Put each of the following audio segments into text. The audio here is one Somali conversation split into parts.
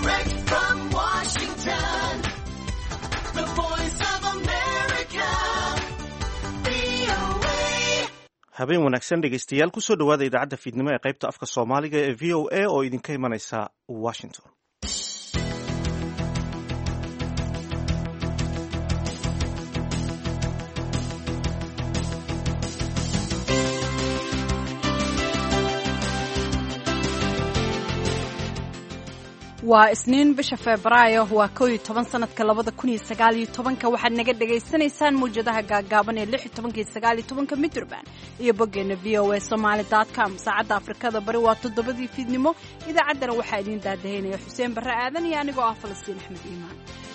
Direct from Washington, the voice of America, VOA. habeen wanaagsan dhegaystayaal kusoo dhowaada idaacadda fiidnimo ee qaybta afka soomaaliga ee v o a oo idinka imanaysa washington. waa isniin bisha febraayo waa 11 sanadka 2019 waxaad naga dhagaysanaysaan muujadaha gaagaaban ee 16 midraband iyo boggeena voasomali.com. saacadda afrikada bari waa 7 fiidnimo. idaacaddana waxaa idiin daadahaynaya xuseen barre aadan iyo anigoo ah falastiin axmed iimaan.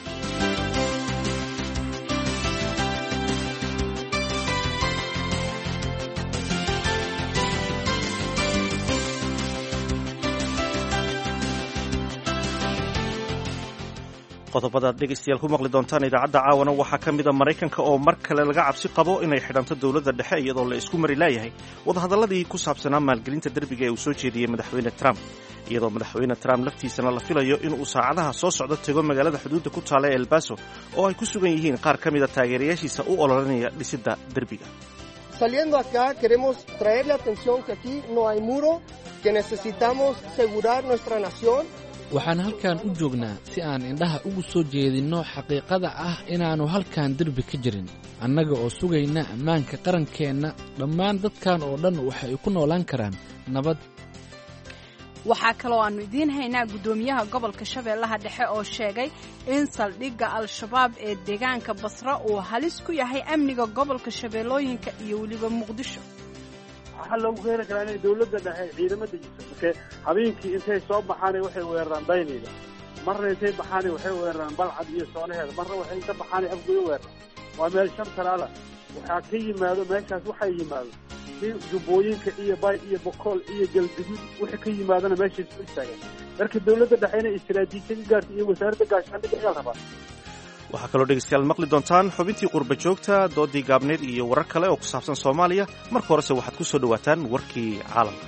qodobadaad dhegaystayaal ku maqli doontaan idaacadda caawana waxaa ka mid a maraykanka oo mar kale laga cabsi qabo inay xidhanto dowladda dhexe iyadoo la isku mari laayahay wadahadalladii ku saabsanaa maalgelinta derbiga ee uu soo jeediyey madaxweyne trump, iyadoo madaxweyne trump laftiisana la filayo inuu saacadaha soo socdo tego magaalada xuduudda ku taala ee El Paso oo ay ku sugan yihiin qaar ka mida taageerayaashiisa u ololanaya dhisidda derbiga. Saliendo acá queremos traerle atención que aquí no hay muro, que necesitamos asegurar nuestra nación. waxaan halkan u joognaa si aan indhaha ugu soo jeedinno xaqiiqada ah inaannu halkan derbi ka jirin annaga oo sugayna ammaanka qarankeenna. dhammaan dadkan oo dhan waxay ku noolaan karaan nabad. waxaa kaloo aannu idiin haynaa guddoomiyaha gobolka shabeellaha dhexe oo sheegay in saldhigga al-shabaab ee deegaanka basra uu halis ku yahay amniga gobolka shabeellooyinka iyo weliba muqdisho. waxaa loogu keeni karaa inay dawladda dhexe ciidamo dejiso markee habeenkii intay soo baxaanay waxay weeraraan daynayda, marna intay baxaanay waxay weeraraan balcad iyo soonaheeda, marna waxay inta baxaanay afgoyo weeraraan. waa meel shan talaala waxaa ka yimaado meeshaas waxay yimaado si jubbooyinka iyo bay iyo bokool iyo galguduud wixii ka yimaadana meeshay soo istaagaan. marka dawladda dhexe inay istiraatiijiya ka gaarto iyo wasaaradda gaashaandhigga ayaa rabaa. waxaa kaloo dhegaystayaal maqli doontaan xubintii qurba joogta, doodii gaabneed iyo warar kale oo ku saabsan Soomaaliya. marka horese waxaad ku soo dhowaataan warkii caalamka.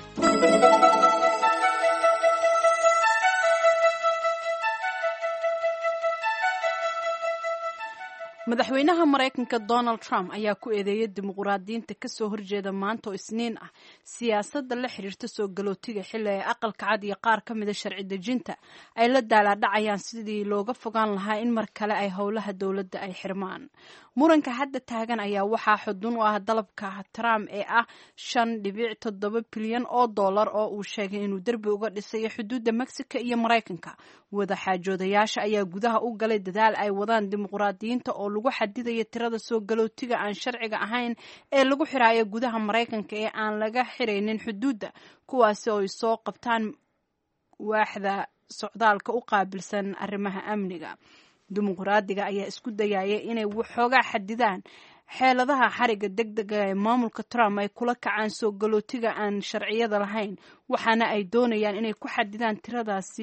madaxweynaha maraykanka Donald Trump ayaa ku eedeeyay dimuqraadiyiinta ka soo horjeeda maanta oo isniin ah siyaasadda la xiriirta soo galootiga xilli ay aqalka cad iyo qaar ka mida sharci dejinta ay la daalaadhacayaan sidii looga fogaan lahaa in mar kale ay howlaha dowladda ay xirmaan. muranka hadda taagan ayaa waxaa xudun u ah dalabka Trump ee ah 5.7 bilyan oo dollar oo uu sheegay inuu derbi uga dhisayo xuduudda Mexico iyo Maraykanka. wada xaajoodayaasha ayaa gudaha u galay dadaal ay wadaan dimuqraadiyiinta oo lagu xadidayo tirada soo galootiga aan sharciga ahayn ee lagu xiraayo gudaha Maraykanka ee aan laga xiraynin xuduudda, kuwaasi oo ay soo qabtaan waaxda socdaalka u qaabilsan arrimaha amniga. dimuqraadiga ayaa isku dayaya inay waxoogaa xadidaan xeeladaha xariga degdega ee maamulka Trump ay kula kacaan soo galootiga aan sharciyada lahayn, waxaana ay doonayaan inay ku xadidaan tiradaasi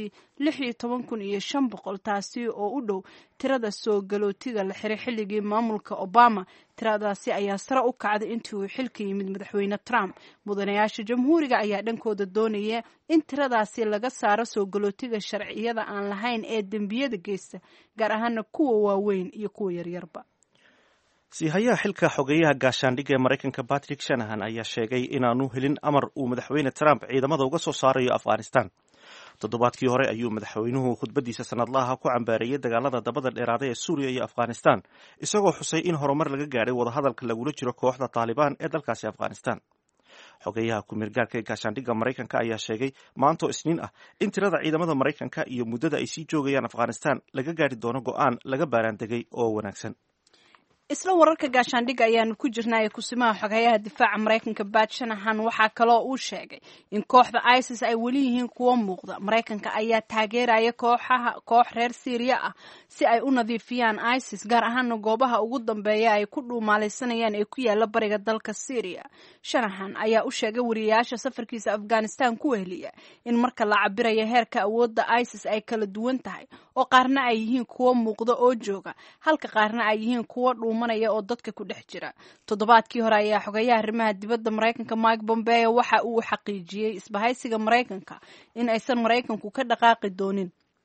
16,500, taasi oo u dhow tirada soo galootiga la xiray xilligii maamulka Obama. tiradaasi ayaa sare u kacday intii uu xilka yimid madaxweyne Trump. mudanayaasha jamhuuriga ayaa dhankooda doonaya in tiradaasi laga saaro soo galootiga sharciyada aan lahayn ee dembiyada geysta, gaar ahaana kuwa waaweyn iyo kuwa yaryarba. siihayaha xilka xogeyaha gaashaandhigga ee Maraykanka Patrick Shanahan ayaa sheegay inaanu helin amar uu madaxweyne Trump ciidamada uga soo saarayo Afghanistan. toddobaadkii hore ayuu madaxweynuhu khudbadiisa sanadlaha ku cambaareeyay dagaalada dabada dheeraaday ee Suuriya iyo Afghanistan, isagoo xusay in horumar laga gaadhay wadahadalka lagula jiro kooxda Taliban ee dalkaasi Afghanistan. xogeyaha ku-meel gaarka ee gaashaandhigga Maraykanka ayaa sheegay maanta oo isniin ah in tirada ciidamada Maraykanka iyo muddada ay sii joogayaan Afghanistan laga gaadhi doono go'aan laga baaraandegay oo wanaagsan. isla wararka gaashaandhigga ayaanu ku jirnaa ee kusimaha xogeyaha difaaca Maraykanka Pat Shanahan waxaa kaloo uu sheegay in kooxda ISIS ay weli yihiin kuwo muuqda. Maraykanka ayaa taageeraya koox reer Syria ah si ay u nadiifiyaan ISIS, gaar ahaan goobaha ugu dambeeya ay ku dhuumaalaysanayaan ee ku yaala bariga dalka Syria. Shanahan ayaa u sheegay wariyaasha safarkiisa Afghanistan ku weheliya in marka la cabirayo heerka awoodda ISIS ay kala duwan tahay, oo qaarna ay yihiin kuwo muuqda oo jooga, halka qaarna ay yihiin kuwo oo dadka ku dhex jira. toddobaadkii hore ayaa xogeyaha arrimaha dibadda Maraykanka Mike Pompeo waxa uu xaqiijiyay isbahaysiga Maraykanka in aysan Maraykanku ka dhaqaaqi doonin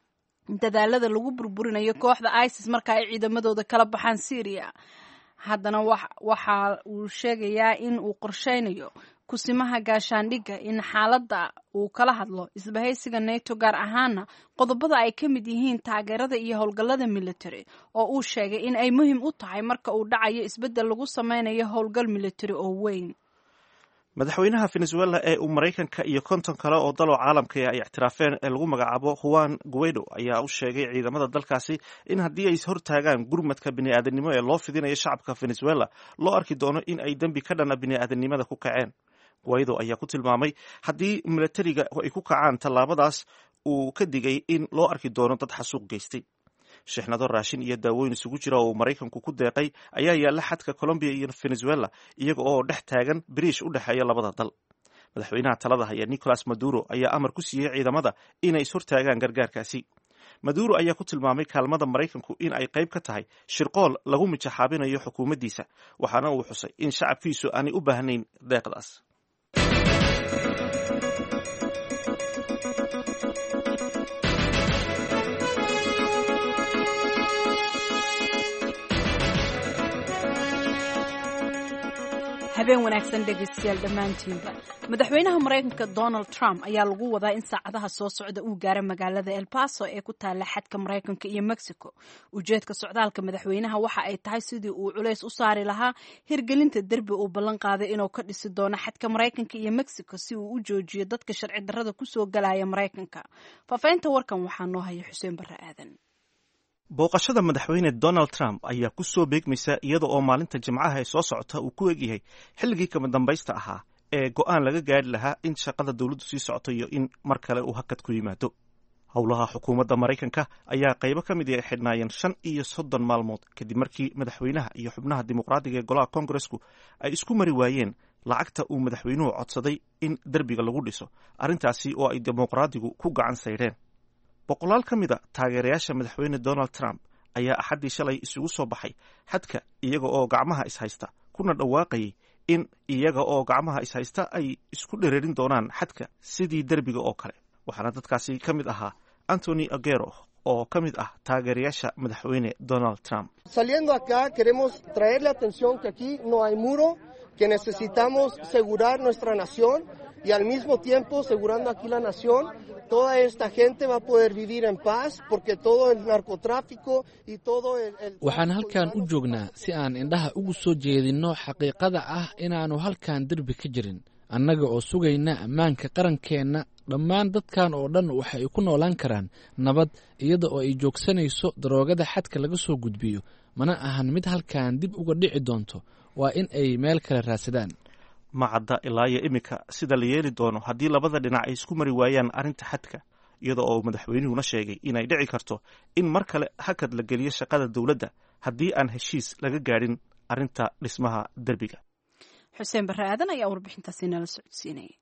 dadaalada lagu burburinayo kooxda ISIS marka ay ciidamadooda kala baxaan Syria. Haddana waxa uu sheegayaa in uu qorsheynayo kusimaha gaashaandhigga in xaaladda uu kala hadlo isbahaysiga NATO, gaar ahaana qodobada ay ka mid yihiin taageerada iyo howlgallada military oo uu sheegay in ay muhiim u tahay marka uu dhacayo isbeddel lagu sameynayo howlgal military oo weyn. madaxweynaha Venezuela ee uu Mareykanka iyo konton kale oo dal oo caalamka ay ictiraafeen ee lagu magacaabo Juan Guaido ayaa u sheegay ciidamada dalkaasi in haddii ay hortaagaan gurmadka bini'aadanimo ee loo fidinayo shacabka Venezuela loo arki doono in ay dembi ka dhana bini'aadanimada ku kaceen. Guaido ayaa ku tilmaamay haddii militariga ay ku kacaan tallaabadaas uu ka digay in loo arki doono dad xasuuq geystay. shixnado raashin iyo daawooyin isugu jira oo Mareykanku ku deeqay ayaa yaalla xadka Colombia iyo Venezuela iyaga oo dhex taagan biriish u dhexeeya labada dal. madaxweynaha talada haya Nicolas Maduro ayaa amar ku siiyey ciidamada inay ishortaagaan gargaarkaasi. Maduro ayaa ku tilmaamay kaalmada Mareykanku in ay qayb ka tahay shirqool lagu mijaxaabinayo xukuumaddiisa, waxaana uu xusay in shacabkiisu aanay u baahnayn deeqdaas. habeen wanaagsan dhegeystayaal dhammaantiinba. madaxweynaha Mareykanka Donald Trump ayaa lagu wadaa in saacadaha soo socda uu gaaro magaalada El Paso ee ku taala xadka Mareykanka iyo Mexico. ujeedka socdaalka madaxweynaha waxa ay tahay sidii uu culays u saari lahaa hirgelinta derbi uu ballan qaaday inuu ka dhisi doono xadka Mareykanka iyo Mexico si uu u joojiyo dadka sharci darrada ku soo galaya Mareykanka. Faafaynta warkan waxaa noo haya Xuseen Barre Aadan. booqashada madaxweyne Donald Trump ayaa ku soo beegmaysa iyada oo maalinta Jimcaha ee soo socota uu ku egyahay xilligii kama dambaysta ahaa ee go'aan laga gaari lahaa in shaqada dawladdu sii socoto iyo in mar kale uu hakad ku yimaado. howlaha xukuumadda Mareykanka ayaa qaybo ka mid ah xidhnaayeen 35 maalmood kadib markii madaxweynaha iyo xubnaha dimuqraadiga ee golaha Congressku ay isku mari waayeen lacagta uu madaxweynuhu codsaday in derbiga lagu dhiso, arrintaasi oo ay dimuqraadigu ku gacan saydheen. boqolaal ka mid a taageerayaasha madaxweyne Donald Trump ayaa axaddii shalay isugu soo baxay xadka iyaga oo gacmaha ishaysta kuna dhawaaqayay in iyaga oo gacmaha ishaysta ay isku dhereerin doonaan xadka sidii derbiga oo kale. waxaana dadkaasi ka mid ahaa Anthony Aguero oo ka mid ah taageerayaasha madaxweyne Donald Trump. Saliendo acá queremos traerle atención que aquí no hay muro, que necesitamos asegurar nuestra nación y al mismo tiempo asegurando aquí la nación toda esta gente va a poder vivir en paz porque todo el narcotráfico y todo el waxaan halkan u joognaa si aan indhaha ugu soo jeedinno xaqiiqada ah inaanu halkan derbi ka jirin annaga oo sugayna ammaanka qarankeenna dhammaan dadkan oo dhan waxa ay ku noolaan karaan nabad iyada oo ay joogsanayso daroogada xadka laga soo gudbiyo mana ahan mid halkan dib uga dhici doonto waa in ay meel kale raadsadaan. ma cadda ilaa iyo imika sida la yeeli doono haddii labada dhinac ay isku mari waayaan arrinta xadka, iyada oo madaxweynuhuna sheegay inay dhici karto in mar kale hakad la geliyo shaqada dawladda haddii aan heshiis laga gaadhin arrinta dhismaha derbiga. Xuseen Barre Aadan ayaa warbixintaasi nala socodsiinayay.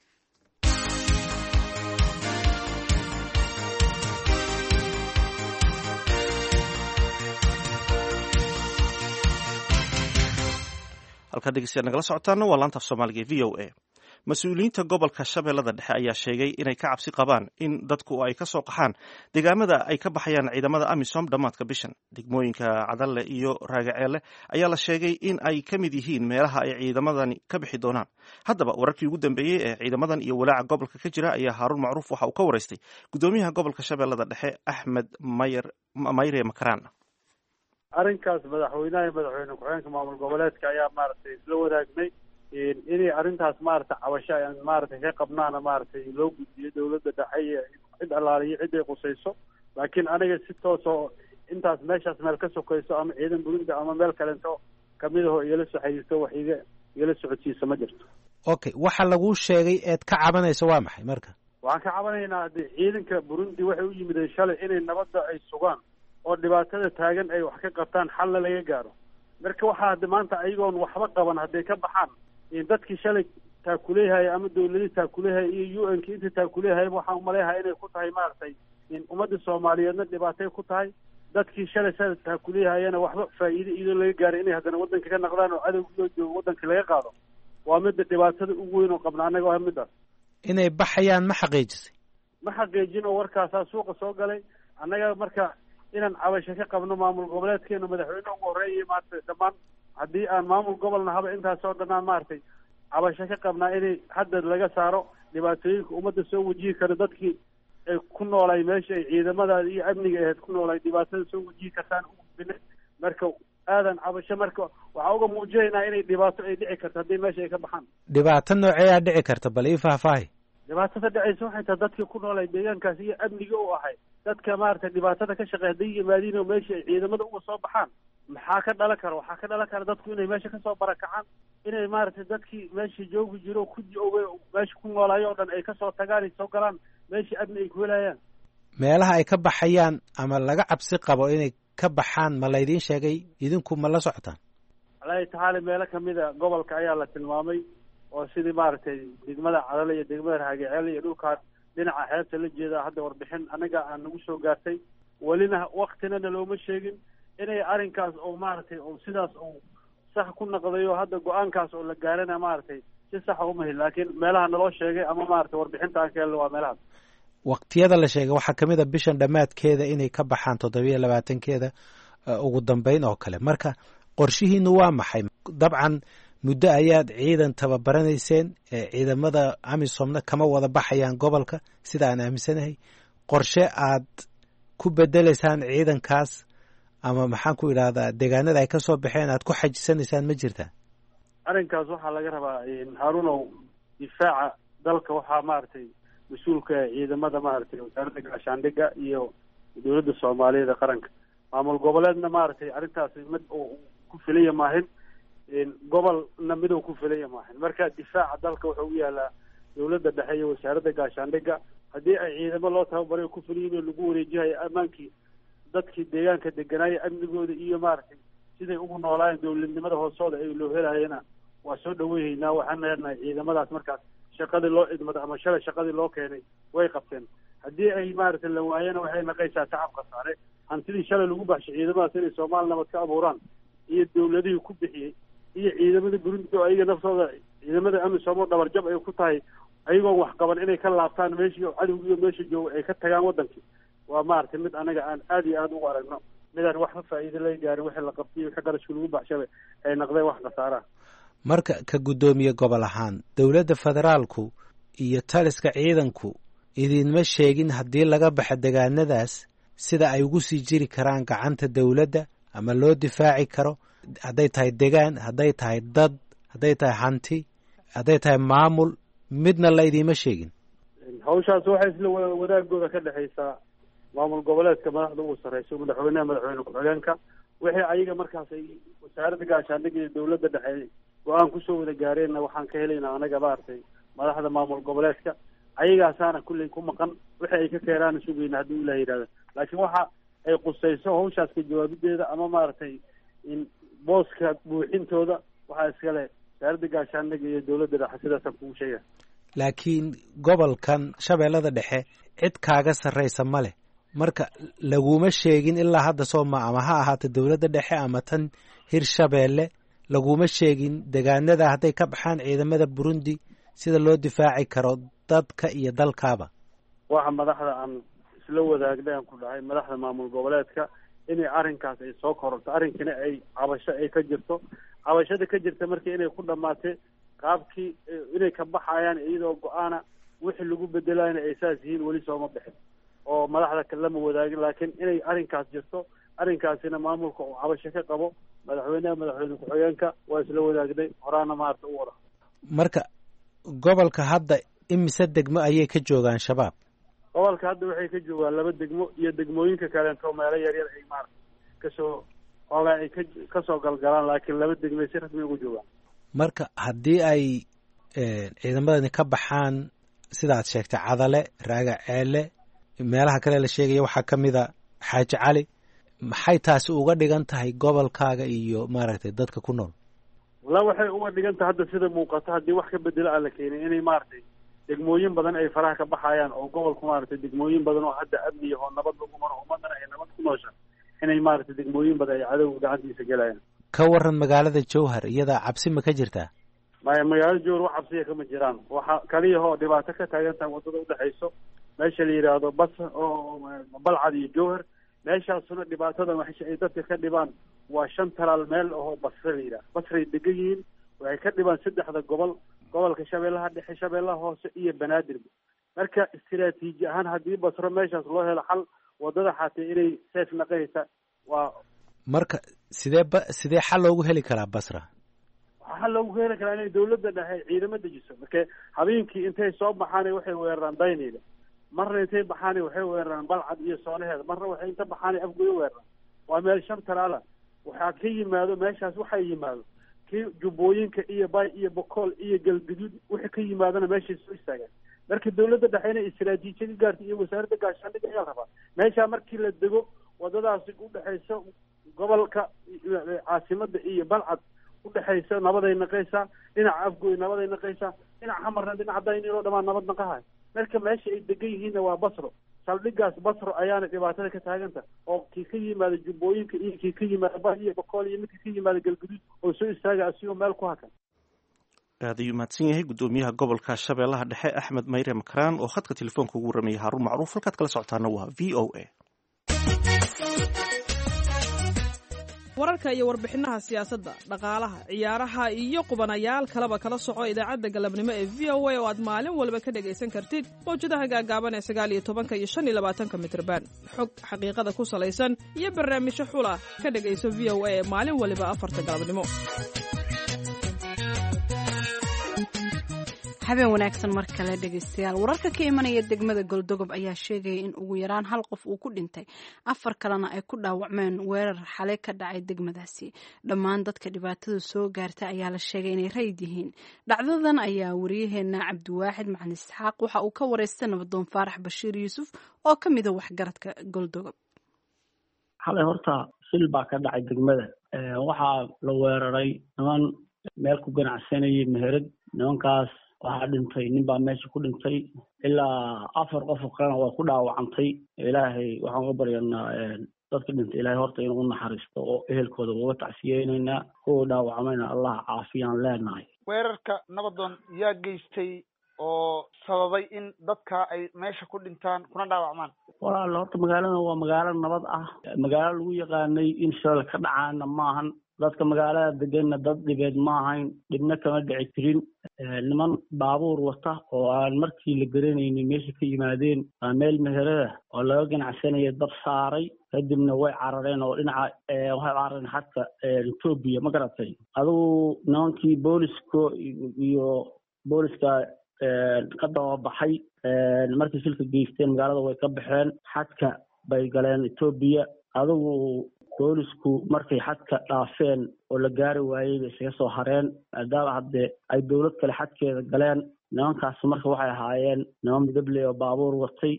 halka dhegeystayaal nagala socotaana waa laanta af Soomaaliga VOA. mas-uuliyiinta gobolka Shabeellada Dhexe ayaa sheegay inay ka cabsi qabaan in dadku ay ka soo qaxaan deegaamada ay ka baxayaan ciidamada AMISOM dhammaadka bishan. degmooyinka Cadalle iyo Raagaceelle ayaa la sheegay in ay ka mid yihiin meelaha ay ciidamadani ka bixi doonaan. haddaba wararkii ugu dambeeyey ee ciidamadan iyo walaaca gobolka ka jira ayaa Haaruun Macruuf waxa uu ka waraystay gudoomiyaha gobolka Shabeellada Dhexe Axmed Mayre Makaraan. arrinkaas madaxweynaha iyo madaxweyne ku-xigeenka maamul goboleedka ayaa maaragtay isla wadaagnay inay arrintaas maaragtay cabasho aan maaragtay ka qabnaana maaragtay loo gudbiyo dawladda dhexe iyo cid allaaliyo cid ay qusayso. laakiin aniga si toosoo intaas meeshaas meel ka sokayso ama ciidan burinda ama meel kalento kamid aho igala soo xiriirto wax igala socodsiisa ma jirto. okay, waxa laguu sheegay eed ka cabanayso waa maxay marka? waxaan ka cabanaynaa ciidanka burundi waxay u yimideen shalay inay nabadda ay sugaan oo dhibaatada taagan ay wax ka qabtaan xalna laga gaaro. marka waxaa hadda maanta ayagoon waxba qaban hadday ka baxaan dadkii shalay taakuleehaya ama dawladii taakuleehaya iyo UN ki inta taakuleehaya waxaan umaleeyahay inay ku tahay maaragtay ummadda Soomaaliyeedna dhibaatay ku tahay. dadkii shalay sida taakuleehayana waxba faa'iido iyadoo laga gaaray inay haddana waddanka ka naqdaan oo adag loo joogo waddanka laga qaado waa midda dhibaatada ugu weyn oo qabna annaga waa midaas. inay baxayaan ma xaqiijisay? ma xaqiijin oo warkaasaa suuqa soo galay annaga marka inaan cabasho ka qabno maamul goboleedkeena madaxweyne ugu horreeya maaragtay dhammaan haddii aan maamul gobolna haba intaasoo dhanaan maaragtay cabasho ka qabnaa inay hadda laga saaro dhibaatooyinka ummadda soo wajihi kara dadkii ay ku noolay meesha ay ciidamadaada iyo amniga ahayd ku noolay dhibaatada soo wajihi kartaan u gudbina marka aadan cabasho marka waxaa uga muujinaynaa inay dhibaato ay dhici karto haddii meesha ay ka baxaan. dhibaato nooceeyaa dhici karta bal ii faahfaahi. dhibaatada dhacaysa waxay tahay dadkii ku noolay deegaankaas iyo amniga u ahay dadka maaragtay dhibaatada ka shaqeey hadday yimaadiin oo meesha ay ciidamada uga soo baxaan maxaa ka dhalan kara waxaa ka dhalan kara dadku inay meesha kasoo barakacaan inay maaragtay dadkii meesha joogi jiro meesha ku noolaayo oo dhan ay kasoo tagaan ay soo galaan meeshii amni ay ku helayaan. meelaha ay ka baxayaan ama laga cabsi qabo inay ka baxaan ma laydiin sheegay idinku ma la socotaan? wallaahi tacaala meelo kamida gobolka ayaa la tilmaamay oo sidii maaragtay degmada cadale iyo degmada raagaceel iyo dhulkaan dhinaca xeebta la jeeda hadda warbixin anaga aan nagu soo gaartay welina waktinana looma sheegin inay arrinkaas oo maaragtay oo sidaas oo sax ku naqdayo hadda go-aankaas oo la gaarana maaragtay si saxa uma helin laakiin meelaha naloo sheegay ama maaragtay warbixinta aan ka helno waa meelahaas. waqtiyada la sheegay waxaa ka mid a bishan dhammaadkeeda inay ka baxaan 27-keeda ugu dambeyn oo kale marka qorshihiinu waa maxay? dabcan muddo ayaad ciidan tababaranayseen ciidamada amisomna kama wada baxayaan gobolka sida aan aaminsanahay qorshe aad ku bedelaysaan ciidankaas ama maxaan ku idhahdaa deegaanada ay ka soo baxeen aad ku xajisanaysaan ma jirtaa? arrinkaas waxaa laga rabaa haarunow difaaca dalka waxaa maaragtay mas-uulka ciidamada maaragtay wasaaradda gaashaandhigga iyo dowladda soomaaliyeed ee qaranka maamul goboleedna maaragtay arrintaasi mid oo ku filaya maahin gobolna midoo ku filaya maahin marka difaaca dalka wuxuu u yaalaa dowladda dhexe iyo wasaaradda gaashaandhigga haddii ay ciidamo loo tababarayo ku filayin oo lagu wareejihayo ammaankii dadkii deegaanka deganaayo amnigooda iyo maaragtay siday ugu noolaayeen dowladnimada hoosooda ay loo helayana waa soo dhaweyhaynaa waxaan leenahay ciidamadaas markaas shaqadii loo idmada ama shalay shaqadii loo keenay way qabteen haddii ay maaragtay la waayana waxay naqaysaa tacab khasaare hantidii shalay lagu baxshay ciidamadaas inay soomaali nabad ka abuuraan iyo dowladihii ku bixiyey iyo ciidamada burundi oo ayaga naftooda ciidamada amisom oo dhabarjab ay ku tahay ayagoon wax qaban inay ka laabtaan meeshii cadowgiiyo meesha jooga ay ka tagaan wadankii waa maaragtay mid anaga aan aad iyo aada ugu aragno midaan wax ka faa'iido laga gaarin wixii la qabtay wixii qarashka lagu baxshabay ay naqdeen wax khasaaraha. marka ka guddoomiye gobol ahaan dowladda federaalku iyo taliska ciidanku idinma sheegin haddii laga baxa deegaanadaas sida ay ugu sii jiri karaan gacanta dowladda ama loo difaaci karo hadday tahay degaan hadday tahay dad hadday tahay hanti hadday tahay maamul midna la idiima sheegin? hawshaas waxay isla wadaagooda ka dhexaysaa maamul goboleedka madaxda ugu sarreyso madaxweyne ku-xigeenka wixii ayaga markaas ay wasaaradda gaashaandhigga iyo dowladda dhexe go-aan kusoo wada gaareenna waxaan ka helaynaa anaga maaragtay madaxda maamul goboleedka ayagaasaana kulley ku maqan wixii ay ka keenaana sugayna haddii ilaah yidhahda laakiin waxa ay qusayso hawshaas ka jawaabideeda ama maaragtay in booska buuxintooda waxaa iskale wasaaradda gaashaandhigga iyo dowladda dhexe sidaasaan kugu sheega. laakiin gobolkan shabeellada dhexe cid kaaga sarraysa ma leh marka laguma sheegin ilaa hadda sooma ama ha ahaata dowladda dhexe ama tan hirshabeelle laguma sheegin deegaanada hadday ka baxaan ciidamada burundi sida loo difaaci karo dadka iyo dalkaaba? waxa madaxda aan isla wadaagnay aan ku dhahay madaxda maamul goboleedka inay arrinkaas ay soo kororto arrinkana ay cabasho ay ka jirto cabashada ka jirta markii inay ku dhamaatay qaabkii inay ka baxayaan iyadoo go-aana wixii lagu bedelayna ay saas yihiin weli sooma bixin oo madaxda kale lama wadaagin laakiin inay arrinkaas jirto arrinkaasina maamulka uu cabasho ka qabo madaxweyne ku-xigeenka waa isla wadaagnay horaana maarta u wada. marka gobolka hadda imise degmo ayay ka joogaan shabaab? gobolka hadda waxay ka joogaan 2 degmo iyo degmooyinka kaleento meelo yaryar ay maarta kasoo xoogaa ay kasoo galgalaan laakiin 2 degmo si rasmi ugu joogaan. marka haddii ay ciidamadani ka baxaan sidaad sheegtay cadale raagaceele meelaha kale la sheegaya waxaa ka mid a xaaji cali maxay taasi uga dhigan tahay gobolkaaga iyo maaragtay dadka ku nool? walla waxay uga dhigan tahay hadda sida muuqato haddii wax ka bedelo aan la keenin inay maaragtay degmooyin badan ay faraha ka baxayaan oo gobolku maaragtay degmooyin badan oo hadda amniya oo nabad lagu maro ummadana ay nabad ku noosha inay maaragtay degmooyin badan ay cadowga gacantiisa gelayaan. ka waran magaalada jowhar iyada cabsi ma ka jirtaa? maya magaalada jowhar wax cabsiya kama jiraan waxa kaliyahoo dhibaato ka taagan tahay wadada udhexayso meesha la yidhaahdo bas oo balcad iyo jowhar meeshaasuna dhibaatada waxay ay dadka ka dhibaan waa 5 talaal meel oo Basra la yidhaahdo Basray degan yihiin waxay ka dhibaan 3 gobol gobolka Shabeellaha Dhexe Shabeellaha Hoose iyo Banaadir marka istiraatiiji ahaan haddii Basra meeshaas loo helo xal wadada xataa inay safe naqaysa waa marka sidee xal loogu heli karaa Basra waxa loogu heli karaa inay dawladda dhexe ciidamada dejiso marka habeenkii intay soo baxaan waxay weeraraan daynayda marna intay baxaan waxay weeraraan balcad iyo soonaheeda marna waxay inta baxaan afguyo weeraraan waa meel 5 talaala waxa ka yimaado meeshaas waxa yimaado kii jubbooyinka iyo bay iyo boqol iyo galgudud waxa ka yimaadana meesha soo istaagaan marka dawladda dhexe inay istiraatiijiyad gaarto iyo wasaaradda gaashaandhigga ayaa rabaa meesha markii la dego wadadaas u dhaxayso gobolka caasimada iyo balcad u dhaxayso nabaday naqaysa dhinaca afgooy nabaday naqaysa dhinaca xamarna dhinaca daynilo dhamaan nabad naqahay marka meesha ay degan yihiin waa Basro saldhigaas Basro ayaana dhibaatada ka taaganta oo kii ka yimaado jubbooyinka iyo kii ka yimaado bay iyo boqol iyo mid ka yimaado galgudud oo soo istaaga asiyo meel ku hakan aad ayuu mahadsan yahay gudoomiyaha gobolka Shabeellaha Dhexe Axmed Mayre Makraan oo khadka telefoonka ugu ramay Haruun Macruuf halkaad kala socotaana waa VOA wararka iyo warbixinaha siyaasadda dhaqaalaha ciyaaraha iyo qubanayaal kaleba kala soco idaacadda galabnimo ee VOA oo aad maalin walba ka dhagaysan kartid mawjadaha gaagaaban ee 19 iyo 25 mitirban xog xaqiiqada ku salaysan iyo barnaamijyo xula ka dhagayso VOA ee maalin waliba 4 galabnimo habeen wanaagsan mar kale dhegeystayaal wararka ka imanaya degmada Galdogob ayaa sheegaya in ugu yaraan hal qof uu ku dhintay 4 kalena ay ku dhaawacmeen weerar xalay ka dhacay degmadaasi dhammaan dadka dhibaatada soo gaartay ayaa la sheegay inay rayd yihiin dhacdadan ayaa wariyaheena Cabdiwaaxid Macalin Isxaaq waxa uu ka wareystay nabadoon Faarax Bashiir Yuusuf oo ka mid ah waxgaradka Galdogob xalay horta shil baa ka dhacay degmada waxaa la weeraray niman meel ku ganacsanayay meherad nimankaas waxaa dhintay nin baa meesha ku dhintay ilaa 4 qof oo kalena waa ku dhaawacantay ilaahay waxaan uga baryanaa dadka dhintay ilaahay horta inuu naxariisto oo ehelkooda uga tacsiyeynayna kuwa dhaawacmayna Allah caafiyaan leenahay weerarka nabadoon yaa geystay oo sababay in dadka ay meesha ku dhintaan kuna dhaawacmaan walaal horta magaalada waa magaalo nabad ah magaalo lagu yaqaanay in shil ka dhacaana maahan dadka magaalada deganna dad dhibeed ma ahayn dhibna kama dhici jirin niman baabuur wata oo aan markii la garanaynin meesha ka yimaadeen meel meherada oo laga ganacsanaya dab saaray kadibna way carareen oo dhinaca waxay carareen xadka Ethiopia ma garatay adigu nimankii booliska ka daba-baxay markii shilka geysteen magaalada way ka baxeen xadka bay galeen Ethiopia adigu boolisku markay xadka dhaafeen oo la gaari waayay bay isaga soo hareen maadaama hadde ay dawlad kale xadkeeda galeen nimankaas marka waxay ahaayeen niman midable oo baabuur watay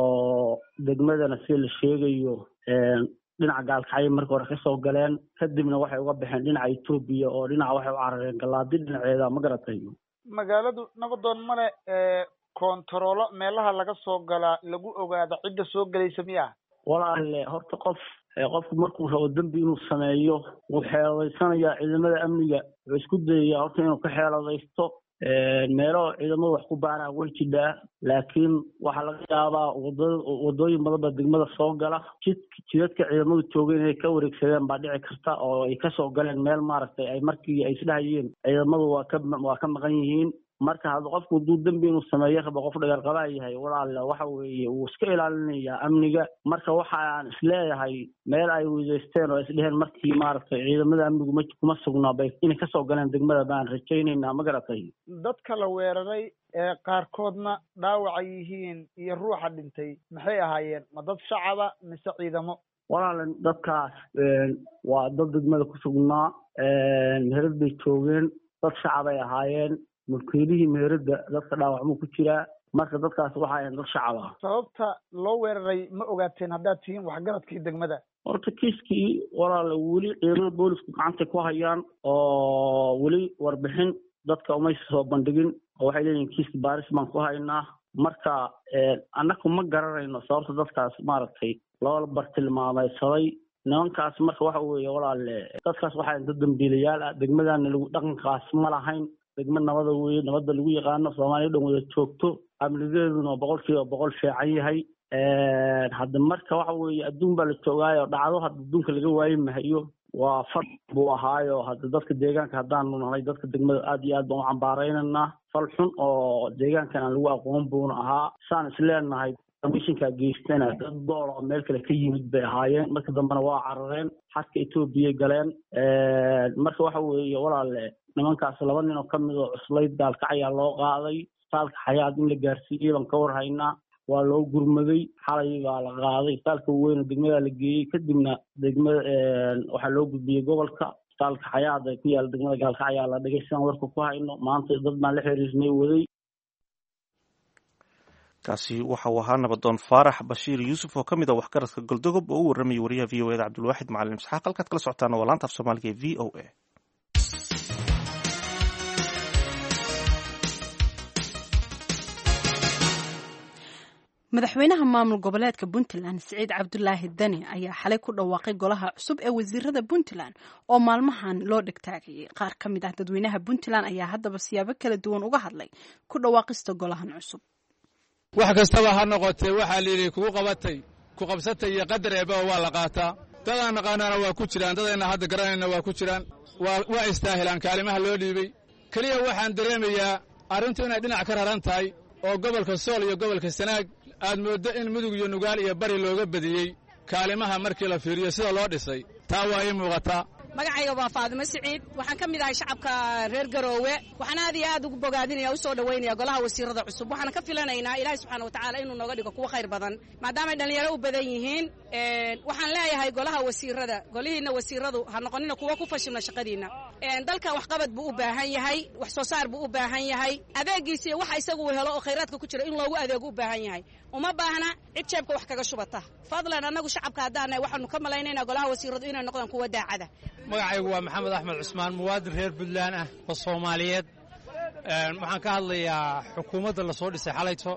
oo degmadana si la sheegayo dhinaca gaalkacyo marka hore ka soo galeen kadibna waxay uga baxeen dhinaca Ethiopia oo dhinaca waxay u carareen galaadi dhinaceeda ma garatay magaaladu nabadoon male kontaroolo meelaha laga soo galaa lagu ogaado cidda soo galaysa miyaa walaale horta qofku markuu rabo dambi inuu sameeyo wuu xeeladaysanaya ciidamada amniga wuxuu isku dayayaa horta inuu ka xeeladaysto meelo ciidamada wax ku baaraan way jidhaa laakiin waxaa laga yaabaa wadooyin badan baa degmada soo gala jidadka ciidamadu joogeen inay ka wareegsadeen baa dhici karta oo ay kasoo galeen meel maaragtay ay markii ay isdhahayeen ciidamadu waa ka maqan yihiin marka hadda qofku hadduu dambi inuu sameeyo rabo qof dhagarqabaa yahay walaal waxa weeye wuu iska ilaalinayaa amniga marka waxaan isleeyahay meel ay weydaysteen oo isdheheen markii maaragtay ciidamada amnigu kuma sugnaa bay inay kasoo galeen degmada baan rajaynaynaa ma garatay dadka la weeraray ee qaarkoodna dhaawaca yihiin iyo ruuxa dhintay maxay ahaayeen ma dad shacaba mise ciidamo walaal dadkaas waa dad degmada ku sugnaa meherad bay joogeen dad shacabay ahaayeen mulkiilihii meherada dadka dhaawacmuu ku jiraa marka dadkaas waxaa ahayn dad shacab ah sababta loo weeraray ma ogaateen haddaad tihiin waxgaradkii degmada horta kiiskii walaal weli ciidamada boolisku gacanta ku hayaan oo weli warbixin dadka umay soo bandhigin oo waxay leeyihiin kiiska baaris baan ku haynaa marka annaku ma garanayno sababta dadkaas maaragtay loo bartilmaameysaday nimankaas marka waxa weeye walaale dadkaas waxaa dad dambiilayaal ah degmadana lagu dhaqankaas ma lahayn degmo nabada weeye nabada lagu yaqaano Soomaaliya dhan wada joogto amnigeeduna boqolkiiba boqol fiican yahay hadda marka waxa weeye adduun baa la joogaayo dhacdo hadda adduunka laga waayi mahayo waa fal buu ahaayo hadda dadka deegaanka haddaanu nahay dadka degmada aad iyo aad baan u cambaaraynaynaa fal xun oo deegaankan aan lagu aqoon buuna ahaa saan isleenahay mishinkaa geystana dad dool oo meel kale ka yimid bay ahaayeen marka dambena waa carareen xadka Ethiopia galeen marka waxa weeye walaale nimankaas laba nin oo kamid oo cuslayd daalka ayaa loo qaaday saalka xayaad in la gaarsiiyay baan ka warhaynaa waa loo gurmaday xalay baa la qaaday saalka weyn degmada la geeyay kadibna degmada waxa loo gudbiyay gobolka saalka xayaad ay ku yaal degmada gaalka ayaa la dhigay san warka ku hayno maanta dad baan la xiriirnay waday kaasi waxa uu ahaa nabadoon faarax bashiir yuusuf oo ka mid ah waxgaradka Galdogob oo u warramay wariyaha VOA Cabdulwaaxid Macalin Isxaaq halkaad kala socotaan waa laanta af Soomaaliga ee VOA madaxweynaha maamul goboleedka Puntland Siciid Cabdulaahi Dani ayaa xalay ku dhawaaqay golaha cusub ee wasiirada Puntland oo maalmahan loo dhigtaagay qaar ka mid ah dadweynaha Puntland ayaa haddaba siyaabo kala duwan uga hadlay ku dhawaaqista golahan cusub wax kastaba ha noqotee waxaa liili kugu qabatay ku qabsatay iyo qadar eeba waa la qaataa dadaan naqaanaana waa ku jiraan dadayna hadda garanayna waa ku jiraan waa istaahilaan kaalimaha loo dhiibay keliya waxaan dareemayaa arrintu inay dhinac ka raran tahay oo gobolka Sool iyo gobolka Sanaag aad moodo in mudug iyo nugaal iyo bari looga badiyey kaalimaha markii la fiiriyo sida loo dhisay taa waa ii muuqataa magacayga waa Faadimo Siciid waxaan ka mid ahay shacabka reer Garoowe waxaan aad iyo aad ugu bogaadinaya u soo dhaweynaya golaha wasiirada cusub waxaan ka filanaynaa Ilaahay subxaanahu wa ta'aala inuu nooga dhigo kuwa khayr badan maadaama ay dhalinyaro u badan yihiin waxaan leeyahay golaha wasiirada golihiina wasiiradu ha noqonina kuwa ku fashilna shaqadiina dalkan wax qabad buu u baahan yahay wax soo saar buu u baahan yahay adeegiisa waxa isagu helo oo khayraadka ku jira in loogu adeego u baahan yahay uma baahna cid jeebka wax kaga shubata fadlan anagu shacabka haddaanay waxaanu ka malaynaynaa golaha wasiiradu inay noqdaan kuwa daacada magacaygu waa maxamed axmed cusmaan muwaadin reer Puntland ah oo Soomaaliyeed waxaan ka hadlayaa xukuumadda la soo dhisay xalayto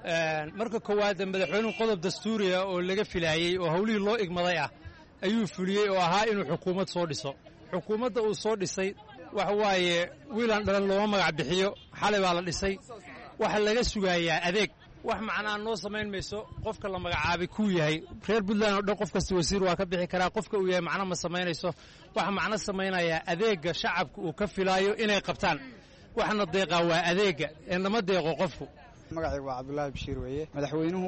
marka koowaad madaxweynuhu qodob dastuuri ah oo laga filaayay oo hawlihii loo igmaday ah ayuu fuliyey oo ahaa inuu xukuumad soo dhiso xukuumadda uu soo dhisay waxa waaye wiilan dhalan looma magac bixiyo xalay baa la dhisay waxa laga sugayaa adeeg wax macnaa noo samayn mayso qofka la magacaabay ku yahay reer Puntland oo dhan qof kasta wasiir waa ka bixi karaa qofka uu yahay macna ma samaynayso waxa macna samaynaya adeega shacabku uu ka filaayo inay qabtaan waxna deeqa waa adeega inama deeqo qofku magacaygu waa Cabdulaahi Bashiir weeye madaxweynuhu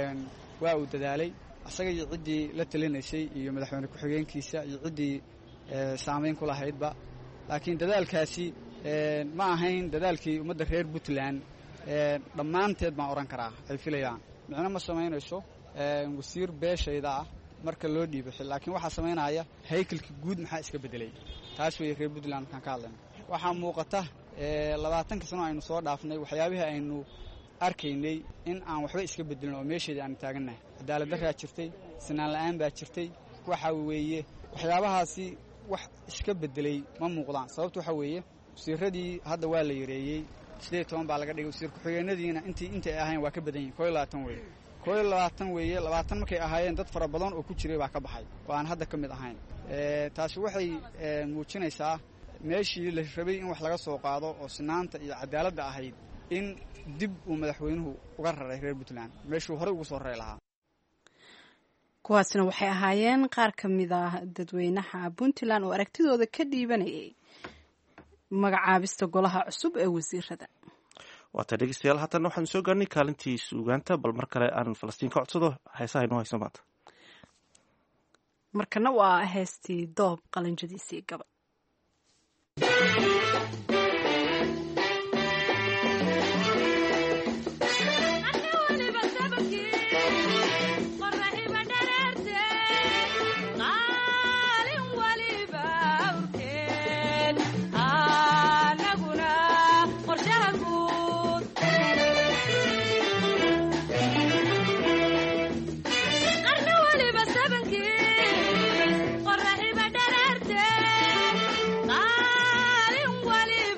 waa uu dadaalay asaga iyo cidii la talinaysay iyo madaxweyne ku xigeenkiisa iyo cidii saameyn ku lahaydba laakiin dadaalkaasi ma ahayn dadaalkii ummadda reer Puntland dhammaanteed baan oran karaa ay filayaan micna ma samaynayso wasiir beeshayda ah marka loo dhiibo laakiin waxa sameynaya haykalka guud maxaa iska bedelay taas way reer Puntland kan ka hadlayna waxa muuqata 20 sano aynu soo dhaafnay waxyaabaha aynu arkaynay in aan waxba iska bedelin oo meesheeda aan taaganahay cadaalad darro jirtay sinaan la'aan baa jirtay waxa weeye waxyaabahaasi wax iska bedelay ma muuqdaan sababtu waxa weeye wasiiradii hadda waa la yareeyay 18 baa laga dhigay wasiir ku xigeenadiina intii ay ahayn waa ka badan yihiin 20 weeye 20 markay ahaayeen dad fara badan oo ku jiray baa ka baxay oo aan hadda ka mid ahayn taasi waxay muujinaysaa meeshii la rabay in wax laga soo qaado oo sinaanta iyo cadaaladda ahayd in dib uu madaxweynuhu uga raray reer Puntland meeshuu hore ugu soo raray lahaa kuwaasna waxay ahaayeen qaar ka mid ah dadweynaha Puntland oo aragtidooda ka dhiibanayay magacaabista golaha cusub ee wasiirada waata dhegeystayaal haatan waxaan soo gaarnay kaalintii suugaanta bal mar kale aan Falastiin ka codsado heesaha inoo hayso maanta markana waa heestii doob qalinjadiisii gabadh Wali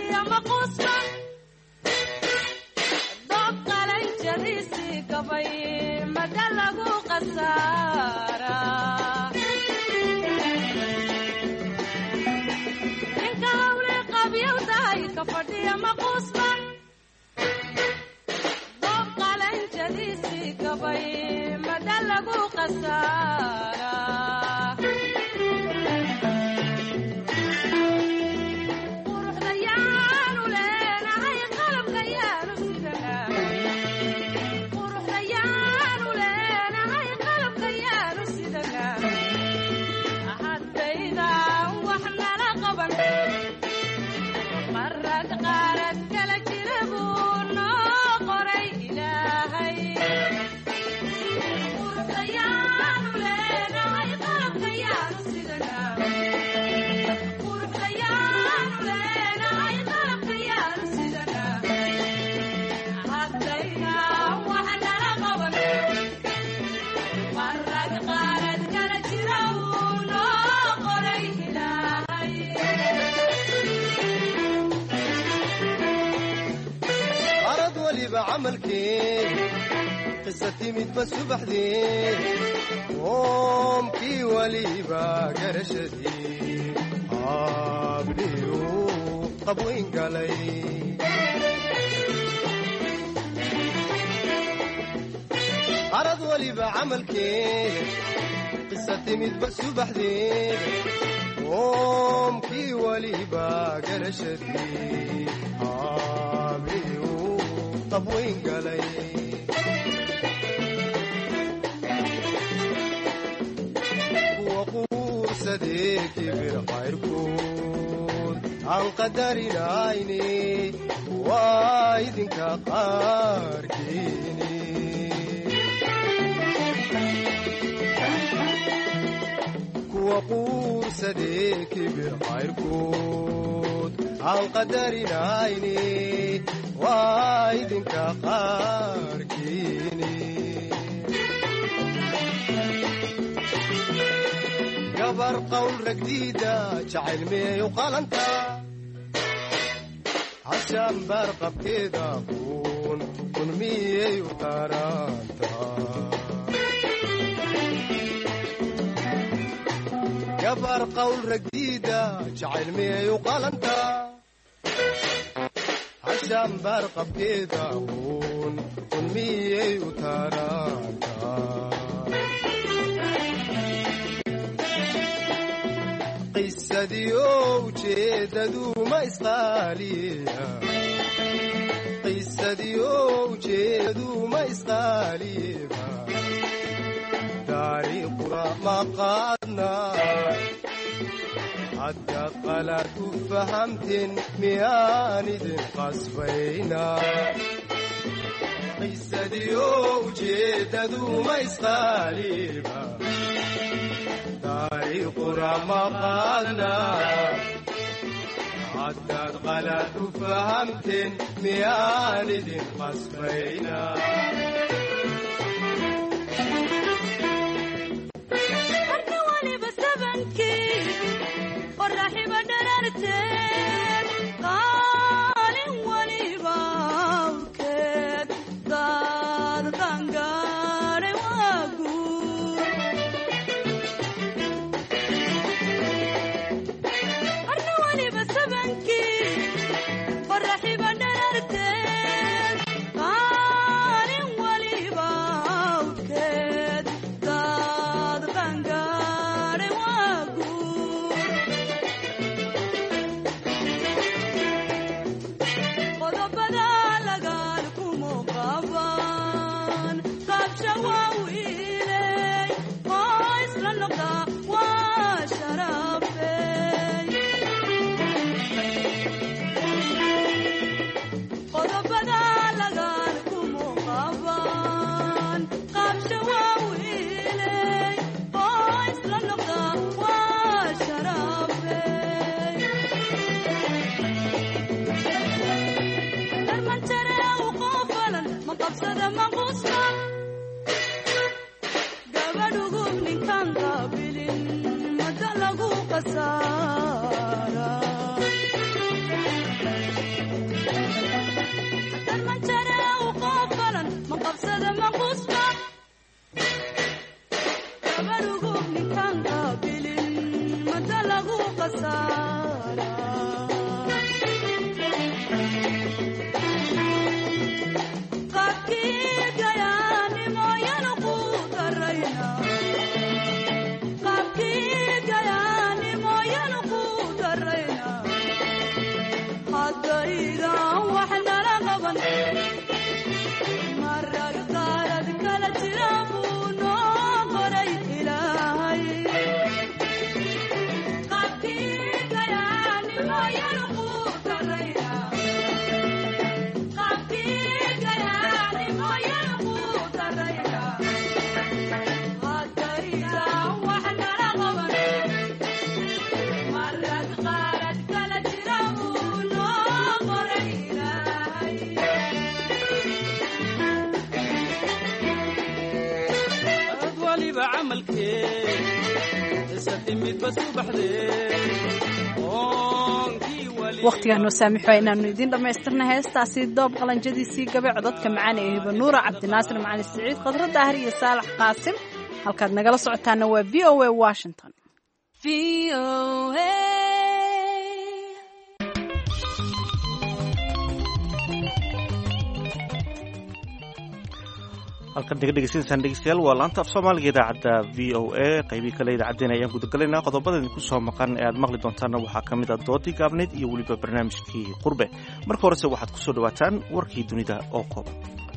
fadhiya maquusba doob qalanjadiisii gabay mada lagu qasaara ninka hawle qabyowdahay ka fadhiya maquusba doob qalanjadiisii gabay mada lagu qasaara قصتي متبسو بحدين قومكي وليبا قرشدي عابنيو قبوين قالي عرض وليبا عملكي قصتي متبسو بحدين قومكي وليبا قرشدي عابنيو قبوين قالي صديقي برخيركم عن قدرنا عيني وايدنك قاركيني وقول صديقي برخيركم عن قدرنا عيني وايدنك قاركيني قبر قول جديدة جعل مي وقالنتا عشان برقب كده كون مي وقارنتا قبر قول جديدة جعل مي وقالنتا عشان برقب كده كون مي وقارنتا قصدي وجددو ما إسقاليها قصدي وجددو ما إسقاليها داري قرى ما قادنا حتى قلت فهمت مياند قصفينا قصدي وجددو ما إسقاليها داري قرى مقالنا عدد غلط فهمت مياند قصفينا أرنوالي بسبنكي والرحي بدررتين قالي ولي باوكت دار غنغاري واقول أرنوالي بسبنكي والرحي بدررتين قالي ولي باوكت دار غنغاري واقول qodobada lagaalkumu qaban qabsha waawiiley oo isla noqda waa sharafey qodobada lagaalkumu qaban qabsha waawiiley oo isla noqda waa sharafey maqabsada maqusma gabadhugub ninkan qaabilin mada lagu qasaara suga camalkee isadimidba subaxdee waqtigaan noo saamixo inaanu idiin dhammaystirna heestaasi doob qalanjadiisii gabe codadka macaan ee hibanuura cabdinaasir macali siciid khadra daahir iyo saalax qaasim halkaad nagala socotaana waa v o a washington. halkan naga dhegeysanaysaan dhegeystayaal waa laanta af soomaaliga idaacadda v o a qaybii kale idaacaddeen ayaan gudagalaynaa qodobada idinku soo maqan ee aad maqli doontaana waxaa ka mid ah doodii gaabneyd iyo weliba barnaamijkii qurbe marka horese waxaad ku soo dhawaataan warkii dunida oo kooban.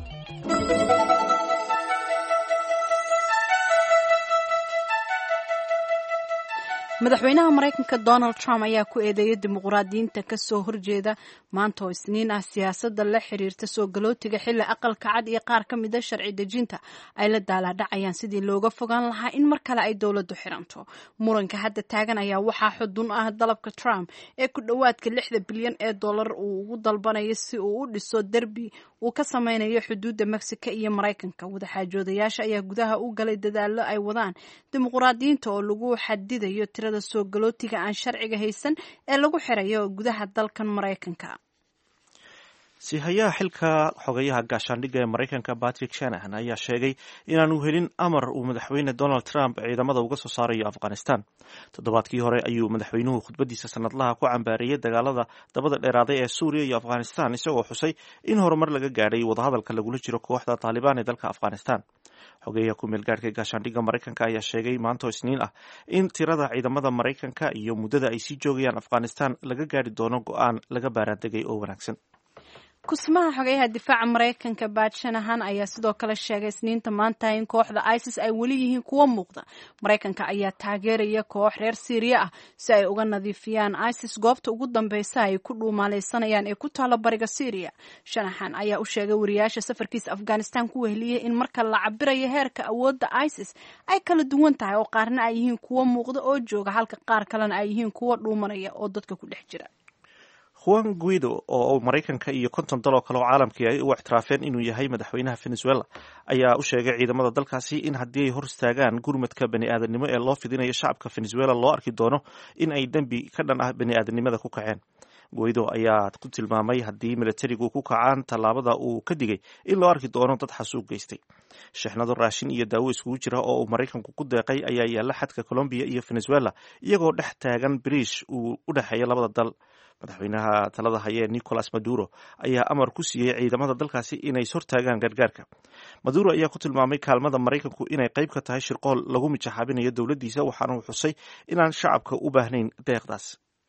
madaxweynaha maraykanka Donald Trump ayaa ku eedeeyay dimuqraadiyiinta ka soo horjeeda maanta oo isniin ah siyaasadda la xiriirta soo galootiga xilli aqalka cad iyo qaar ka mid ah sharci dejinta ay la daaladhacayaan sidii looga fogaan lahaa in mar kale ay dowladdu xiranto. muranka hadda taagan ayaa waxaa xudun ah dalabka Trump ee ku dhowaadka $6 bilyan uu ugu dalbanayo si uu u dhiso derbi uu ka sameynayo xuduudda Mexico iyo Maraykanka. wadaxaajoodayaasha ayaa gudaha u galay dadaallo ay wadaan dimuqraadiyiinta oo lagu xadidayo soo galootiga aan sharciga haysan ee lagu xirayo gudaha dalkan Maraykanka. sihayaha xilka xogayaha gaashaandhigga ee Maraykanka Patrick Shanahan ayaa sheegay inaanu helin amar uu madaxweyne Donald Trump ciidamada uga soo saarayo Afghanistan. toddobaadkii hore ayuu madaxweynuhu khudbadiisa sanadlaha ku cambaareeyay dagaalada dabada dheeraaday ee Suuriya iyo Afghanistan isagoo xusay in horumar laga gaadhay wadahadalka lagula jiro kooxda Taliban ee dalka Afghanistan. xogeyaha ku meel gaarka gaashaandhigga Maraykanka ayaa sheegay maanta isniin ah in tirada ciidamada Maraykanka iyo muddada ay sii joogayaan Afghanistan laga gaari doono go'aan laga baaraandegay oo wanaagsan. kusmaha xogeyaha difaaca Maraykanka Pat Shanahan ayaa sidoo kale sheegay isniinta maanta in kooxda ISIS ay weli yihiin kuwo muuqda. Maraykanka ayaa taageeraya koox reer Syria ah si ay uga nadiifiyaan ISIS goobta ugu dambeysa ay ku dhuumaaleysanayaan ee ku taala bariga Syria. Shanahan ayaa u sheegay wariyaasha safarkiisa Afghanistan ku weheliyay in marka la cabirayo heerka awoodda ISIS ay kala duwan tahay oo qaarna ay yihiin kuwo muuqda oo jooga halka qaar kalena ay yihiin kuwo dhuumanaya oo dadka ku dhex jira. Juan Guaido oo Maraykanka iyo 50 dal oo kale oo caalamkii ay u ixtiraafeen inuu yahay madaxweynaha Venezuela ayaa u sheegay ciidamada dalkaasi in haddii ay hor istaagaan gurmadka bani'aadanimo ee loo fidinayo shacabka Venezuela loo arki doono in ay dambi ka dhan ah bani'aadanimada ku kaceen. Guaido ayaa ku tilmaamay haddii militarigu ku kacaan tallaabada uu ka digay in loo arki doono dad xasuuq geystay. shixnado raashin iyo daawo iskugu jira oo uu Maraykanku ku deeqay ayaa yaalla xadka Colombia iyo Venezuela iyagoo dhex taagan bariish uu u dhaxeeya labada dal. madaxweynaha talada haya Nicolas Maduro ayaa amar ku siiyay ciidamada dalkaasi inay hortaagaan gargaarka. Maduro ayaa ku tilmaamay kaalmada Maraykanku inay qayb ka tahay shirqool lagu mijaxaabinayo dowladdiisa waxaana uu xusay inaan shacabka u baahnayn deeqdaas.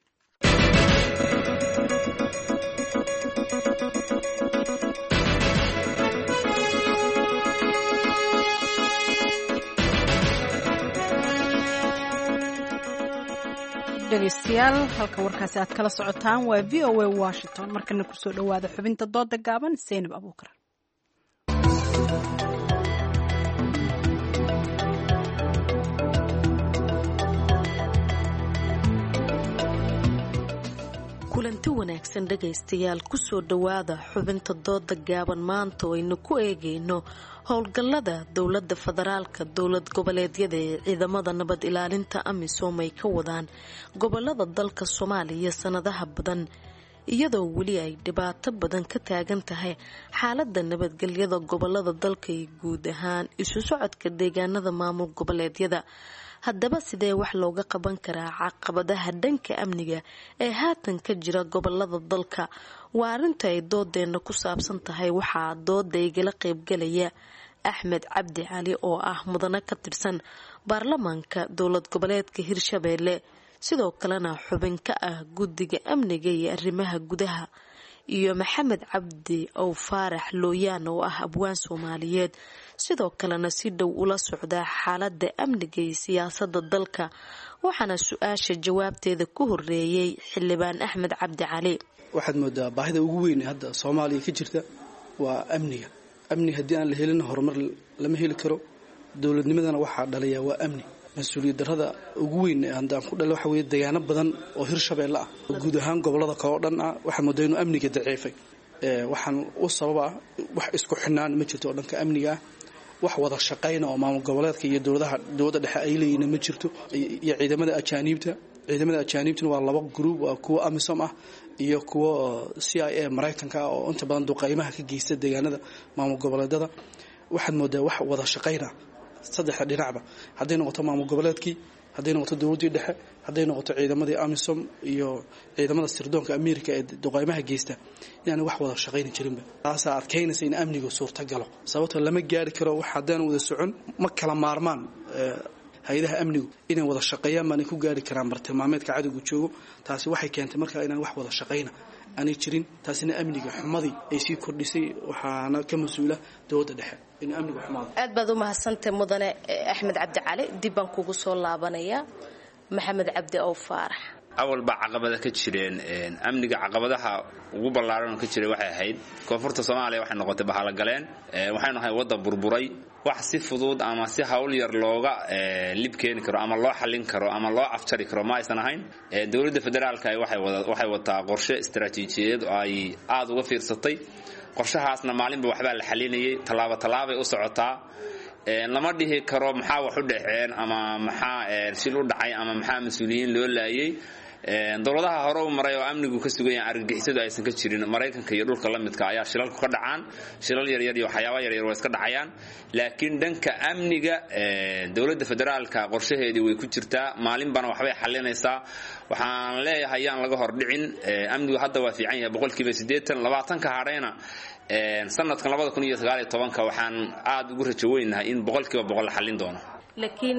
dhegeystayaal halka warkaasi aad kala socotaan waa v o a Washington. markana kusoo dhawaada xubinta dooda gaaban Zainab Abuukar. kulanti wanaagsan dhegaystayaal kusoo dhawaada xubinta dooda gaaban maanta oo aynu ku eegayno howlgallada dowladda federaalka dowlad goboleedyada ee ciidamada nabad ilaalinta amisom ay ka wadaan gobolada dalka Soomaaliya sanadaha badan iyadoo weli ay dhibaato badan ka taagan tahay xaaladda nabadgelyada gobolada dalka iyo guud ahaan isu socodka deegaanada maamul goboleedyada. haddaba sidee wax looga qaban karaa caqabadaha dhanka amniga ee haatan ka jira gobolada dalka? waa arrinta ay doodeena ku saabsan tahay. waxaa dooda igala qaybgalaya Axmed Cabdi Cali oo ah mudane ka tirsan baarlamaanka dowlad goboleedka Hirshabeelle sidoo kalena xubin ka ah guddiga amniga iyo arrimaha gudaha, iyo Maxamed Cabdi oo Faarax Looyaan oo ah abwaan Soomaaliyeed sidoo kalena si dhow ula socda xaaladda amniga iyo siyaasadda dalka. waxaana su-aasha jawaabteeda ku horeeyay xildhibaan Axmed Cabdi Cali. waxaad moodaa baahida ugu weyn ee hadda Soomaaliya ka jirta waa amniga. amni haddii aan la helin horumar lama heli karo. dowladnimadana waxaa dhalaya waa amni. mas-uuliyad darrada ugu weyn ee aan ku dhalay waxa weeye deegaano badan oo Hirshabeelle ah guud ahaan gobolada kale oo dhan ah waxaa moodaa inuu amniga daciifay. waxaan u sababa wax isku xirnaan ma jirto oo dhanka amniga ah. wax wada shaqayna oo maamul goboleedka iyo dowladda dhexe ay leeyihiin ma jirto iyo ciidamada ajaanibtuna waa laba group waa kuwa AMISOM ah iyo kuwa CIA Mareykanka ah oo inta badan duqeymaha ka geysta deegaanada maamul goboleedada waxaad moodaa wax wada shaqayna saddexda dhinacba hadday noqoto maamul goboleedkii hadday noqoto dowladdii dhexe hadday noqoto ciidamadii AMISOM iyo ciidamada sirdoonka Ameerika ee duqeymaha geysta yani wax wada shaqayn jirinba taas adkeynaysa in amnigu suurta galo sababtoo lama gaari karo wax hadaan wada socon ma kala maarmaan hay'adaha amnigu inay wada shaqeeyaan ma ku gaari karaan bartilmaameedka cadowga joogo taasi waxay keentay markaa inaan wax wada shaqeyna aanay jirin taasina amniga xumadii ay sii kordhisay waxaana ka mas'uula dowladda dhexe in amnigu xumaado aad baad u mahadsantahay mudane Axmed Cabdi Cali dib baan kugu soo laabanaya Maxamed Cabdi Aw Faarax awal ba caqabada ka jireen amniga caqabadaha ugu ballaaran ka jiray waxay ahayd koonfurta Soomaaliya waxay noqotay bahala galeen waxaynu ahay wada burburay wax si fudud ama si hawl yar looga libkeen karo ama loo xalin karo ama loo afjari karo ma aysan ahayn dawladda federaalka ay waxay wataa qorshe istiraatiijiyadeed oo ay aad uga fiirsatay qorshahaasna maalinba waxba la xalinayay talaabay u socotaa lama dhihi karo maxaa wax u dhaxeen ama maxaa shil u dhacay ama maxaa mas'uuliyiin loo laayay dawladaha hore u maray oo amnigu ka sugan yahay argagixisadu aysan ka jirin Mareykanka iyo dhulka la midka ayaa shilalku ka dhacaan shilal yar iyo waxyaabo yar way iska dhacayaan laakiin dhanka amniga dawladda federaalka qorshaheedii way ku jirtaa maalinbana waxbay xalinaysaa waxaan leeyahay aan laga hor dhicin amnigu hadda waa fiican yahay 80% 20 ka hareena sanadkan 2019 waxaan aad ugu rajo weynahay in 100% la xalin doono laakiin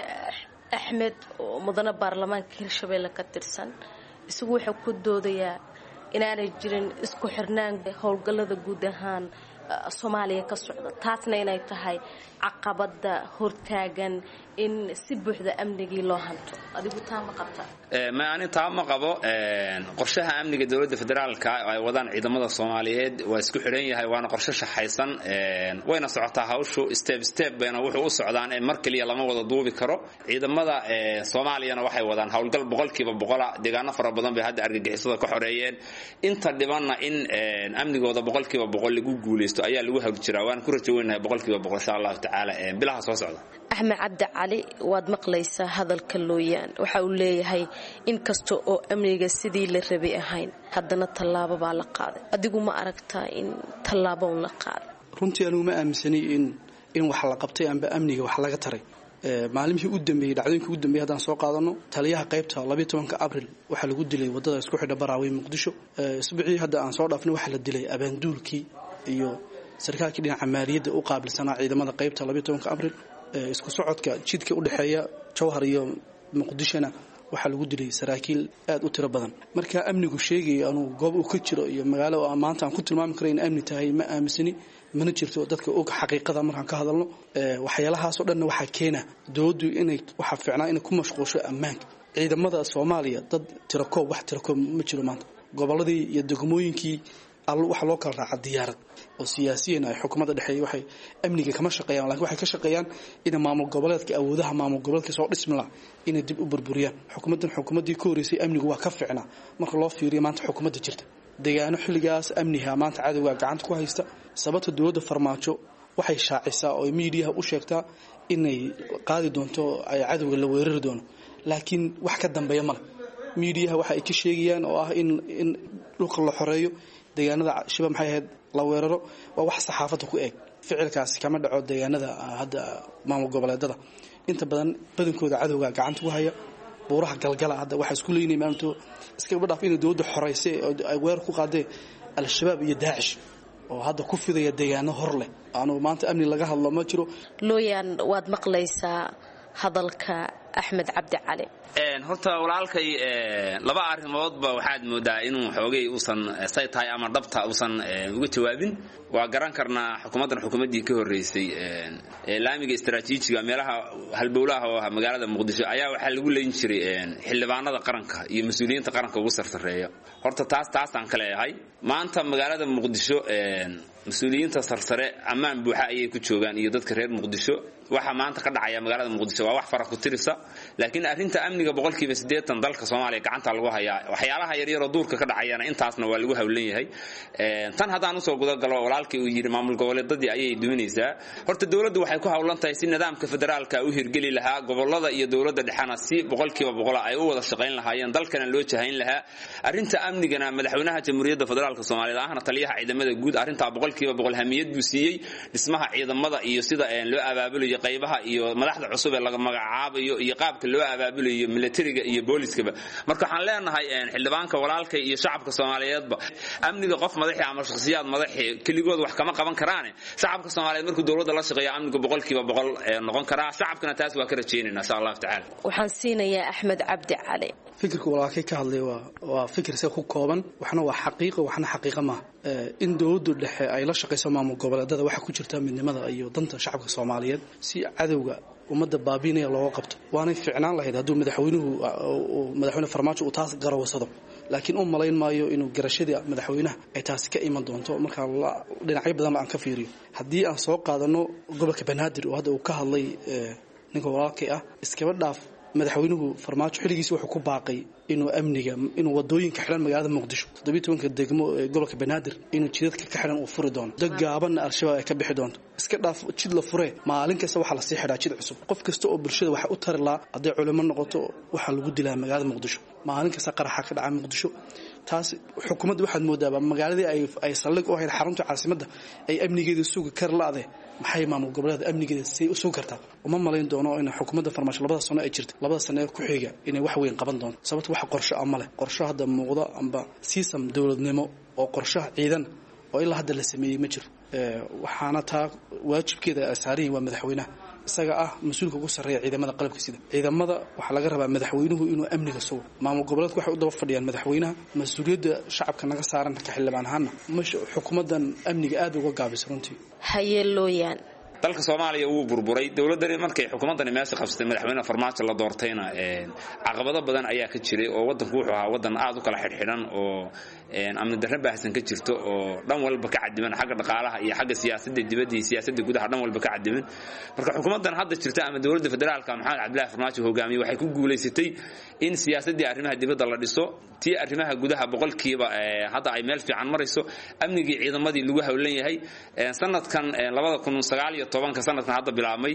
Axmed mudane baarlamaanka Hirshabeelle ka tirsan isagu wuxuu ku doodayaa inaanay jirin isku xirnaan howlgallada guud ahaan Soomaaliya ka socda taasna inay tahay caqabada hortaagan in si buuxda amnigii loo hanto adigu taa ma qabta ma ani taa ma qabo qorshaha amniga dawladda federaalka ay wadaan ciidamada Soomaaliyeed waa isku xiran yahay waana qorshe shaxaysan wayna socotaa hawshu step bayna wuxuu u socdaan mar kaliya lama wada duubi karo ciidamada Soomaaliyana waxay wadaan howlgal 100% deegaano fara badan bay hadda argagixisada ka xoreeyeen inta dhibanna in amnigooda 100% lagu guuleysto ayaa lagu hag jiraa waan ku rajo weynahay 100% insha Allah taala bilaha soo socda Axmed Cabdi Cali waad maqlaysaa hadalka looyaan waxa uu leeyahay in kasto oo amniga sidii la rabay ahayn haddana tallaabo baa la qaaday adigu ma aragtaa in tallaabo la qaaday runtii anigu ma aaminsani in wax la qabtay amba amniga wax laga taray maalimihii u dambeeyay dhacdooyinkii u dambeeyay hadaan soo qaadano taliyaha qaybta 12 Abriil waxa lagu dilay wadada isku xidha Baraaway Muqdisho isbuucii hadda aan soo dhaafnay waxa la dilay abaanduulkii iyo sarkaalkii dhinaca maaliyadda u qaabilsanaa ciidamada qaybta 12 Abriil isku socodka jidka u dhaxeeya Jowhar iyo Muqdishona waxa lagu dilay saraakiil aad u tiro badan marka amnigu sheegay inuu goob uu ka jiro iyo magaalo maanta aan ku tilmaami karo in amni tahay ma aaminsani mana jirto dadka og xaqiiqada markaan ka hadalno waxyaalahaas oo dhan waxa keena dawladdu inay waxa fiicnaa inay ku mashquulsho ammaanka ciidamada Soomaaliya dad tiro koob ma jiro maanta goboladii iyo degmooyinkii waxa loo kala raaca diyaarad oo siyaasiyiin ay xukuumadda dhexe waxay amniga kama shaqeeyaan laakiin waxay ka shaqeeyaan in maamul goboleedka awoodaha maamul goboleedka soo dhismila inay dib u burburiyaan xukuumaddii ka horeysay amnigu waa ka fiicnaa marka loo fiiriyo maanta xukuumadda jirta deegaano xilligaas amniga maanta cadawga gacanta ku haysta sababta dawladda farmaajo waxay shaacisaa oo miidiyaha u sheegtaa inay qaadi doonto ay cadawga la weerari doono laakiin wax ka dambeeya male miidiyaha waxa ay ka sheegayaan oo ah in dhulka la xoreeyo deegaanada shibab maxay ahayd la weeraro waa wax saxaafada ku eeg ficilkaas kama dhaco deegaanada hadda maamul goboleedada inta badan badankooda cadawga gacanta ku haya buuraha galgala hadda waxa isku leeynay maanta iska badhaaf in dawladda xoreysay oo ay weerar ku qaadeen al-shabaab iyo Daacish oo hadda ku fidaya deegaano hor leh aanu maanta amni laga hadlo ma jiro looyaan waad maqlaysaa hadalka Axmed Cabdi Cali horta walaalkay laba arrimoodba waxaad moodaa inuu xoogay uusan saytahay ama dhabta uusan uga jawaabin waa garan karnaa xukuumaddii ka horeysay laamiga istiraatiijiga meelaha halbowlaha oo magaalada Muqdisho ayaa waxa lagu leeyin jiray xildhibaanada qaranka iyo mas'uuliyiinta qaranka ugu sarsareeya horta taasaan kale yahay maanta magaalada Muqdisho mas'uuliyiinta sarsare ammaan buuxa ayay ku joogaan iyo dadka reer Muqdisho waxa maanta ka dhacaya magaalada muqdisho waa wax fara ku tirisa laakiin arrinta amniga 80% dalka Soomaaliya gacanta lagu hayaa waxyaalaha yar yar oo duurka ka dhacayana intaasna waa lagu hawlan yahay tan hadaan u soo guda galo walaalkii uu yiri maamul goboleedadii ayay duminaysaa horta dawladdu waxay ku hawlan tahay si nidaamka federaalka u hirgeli lahaa gobolada iyo dawladda dhexana si 100% ay u wada shaqeyn lahaayeen dalkana loo jahayn lahaa arrinta amnigana madaxweynaha jamhuuriyadda federaalka Soomaaliya ahna taliyaha ciidamada guud arrinta 100% hamiyad buu siiyay dhismaha ciidamada iyo sida loo abaabulayo qaybaha iyo madaxda cusub ee laga magacaabayo iyo qaabka loo abaabulayo militariga iyo booliskaba marka waxaan leenahay xildhibaanka walaalka iyo shacabka Soomaaliyeedba amniga qof madaxi ama shakhsiyaad madaxi kaligood wax kama qaban karaan shacabka Soomaaliyeed markuu dawladda la shaqeeyo amniga 100% noqon kara shacabkana taas waa ka rajeynayna insha Allah ta'ala waxaan siinayaa Axmed Cabdi Cali fikirka walaalkay ka hadlay waa fikir si ku kooban waxna waa xaqiiqo waxna xaqiiqo ma in dawladdu dhexe ay la shaqeyso maamul goboleedada waxa ku jirta midnimada iyo danta shacabka Soomaaliyeed si cadawga umada baabiinaya loo qabto waana fiicnaan lahayd haduu madaxweyne farmaajo uu taas garawsado laakiin uu malayn maayo inuu garashada madaxweynaha ay taas ka iman doonto marka dhinacyo badan aan ka fiiriyo hadii aan soo qaadano gobolka Banaadir oo hadda uu ka hadlay ninka walaalkay ah iskaba dhaaf madaxweynuhu farmaajo xiligiisa wuxuu ku baaqay inuu wadooyinka xiran magaalada Muqdisho 17 degmo ee gobolka Banaadir inuu jidadka ka xiran uu furi doono dagaaban al-shabaab ay ka bixi doonto iska dhaaf jid la fure maalin kasta waxa la sii xiraa jid cusub qof kasta oo bulshada waxa u tarla haday culimo noqoto waxa lagu dilaa magaalada Muqdisho maalin kasta qaraxa ka dhaca Muqdisho taas xukuumaddu waxaad moodaa magaaladii ay saldhig u ahayd xarunta caasimadda ay amnigeeda sugi kar laade maxay maamul goboleed amnigeeda si u soo kartaa uma malayn doono in xukuumadda farmaajo labada sano ay jirto labada sano ku xiga inay wax weyn qaban doonto sababtoo wax qorshe ama leh qorshe hadda muuqda amba system dawladnimo oo qorshe ciidan oo ilaa hadda la sameeyay ma jiro waxaana taa waajibkeeda asaarihi waa madaxweynaha isaga ah mas'uulka ugu sareeya ciidamada qalabka sida ciidamada waxa laga rabaa madaxweynuhu inuu amniga sugo maamul goboleedku waxay u daba fadhiyaan madaxweynaha mas'uuliyadda shacabka naga saaran ka xildhibaan ahaan xukuumadan amniga aad uga gaabis runtii hayeelooyaan dalka Soomaaliya uu burburay dawladda markay xukuumadani meesha qabsatay madaxweynaha farmaajo la doortayna caqabado badan ayaa ka jiray oo wadanku wuxuu ahaa wadan aad u kala xidhan oo amni darro baahsan ka jirto oo dhan walba ka cadiman xagga dhaqaalaha iyo xagga siyaasadda dibadda iyo siyaasadda gudaha dhan walba ka cadiman marka xukuumadan hadda jirta ama dawladda federaalka Maxamed Cabdullaahi Farmaajo hogaamiyay waxay ku guuleysatay in siyaasadda arrimaha dibadda la dhiso tii arrimaha gudaha 100% hadda ay meel fiican marayso amnigii ciidamadii lagu hawlan yahay sanadkan 2019 sanadkan hadda bilaabmay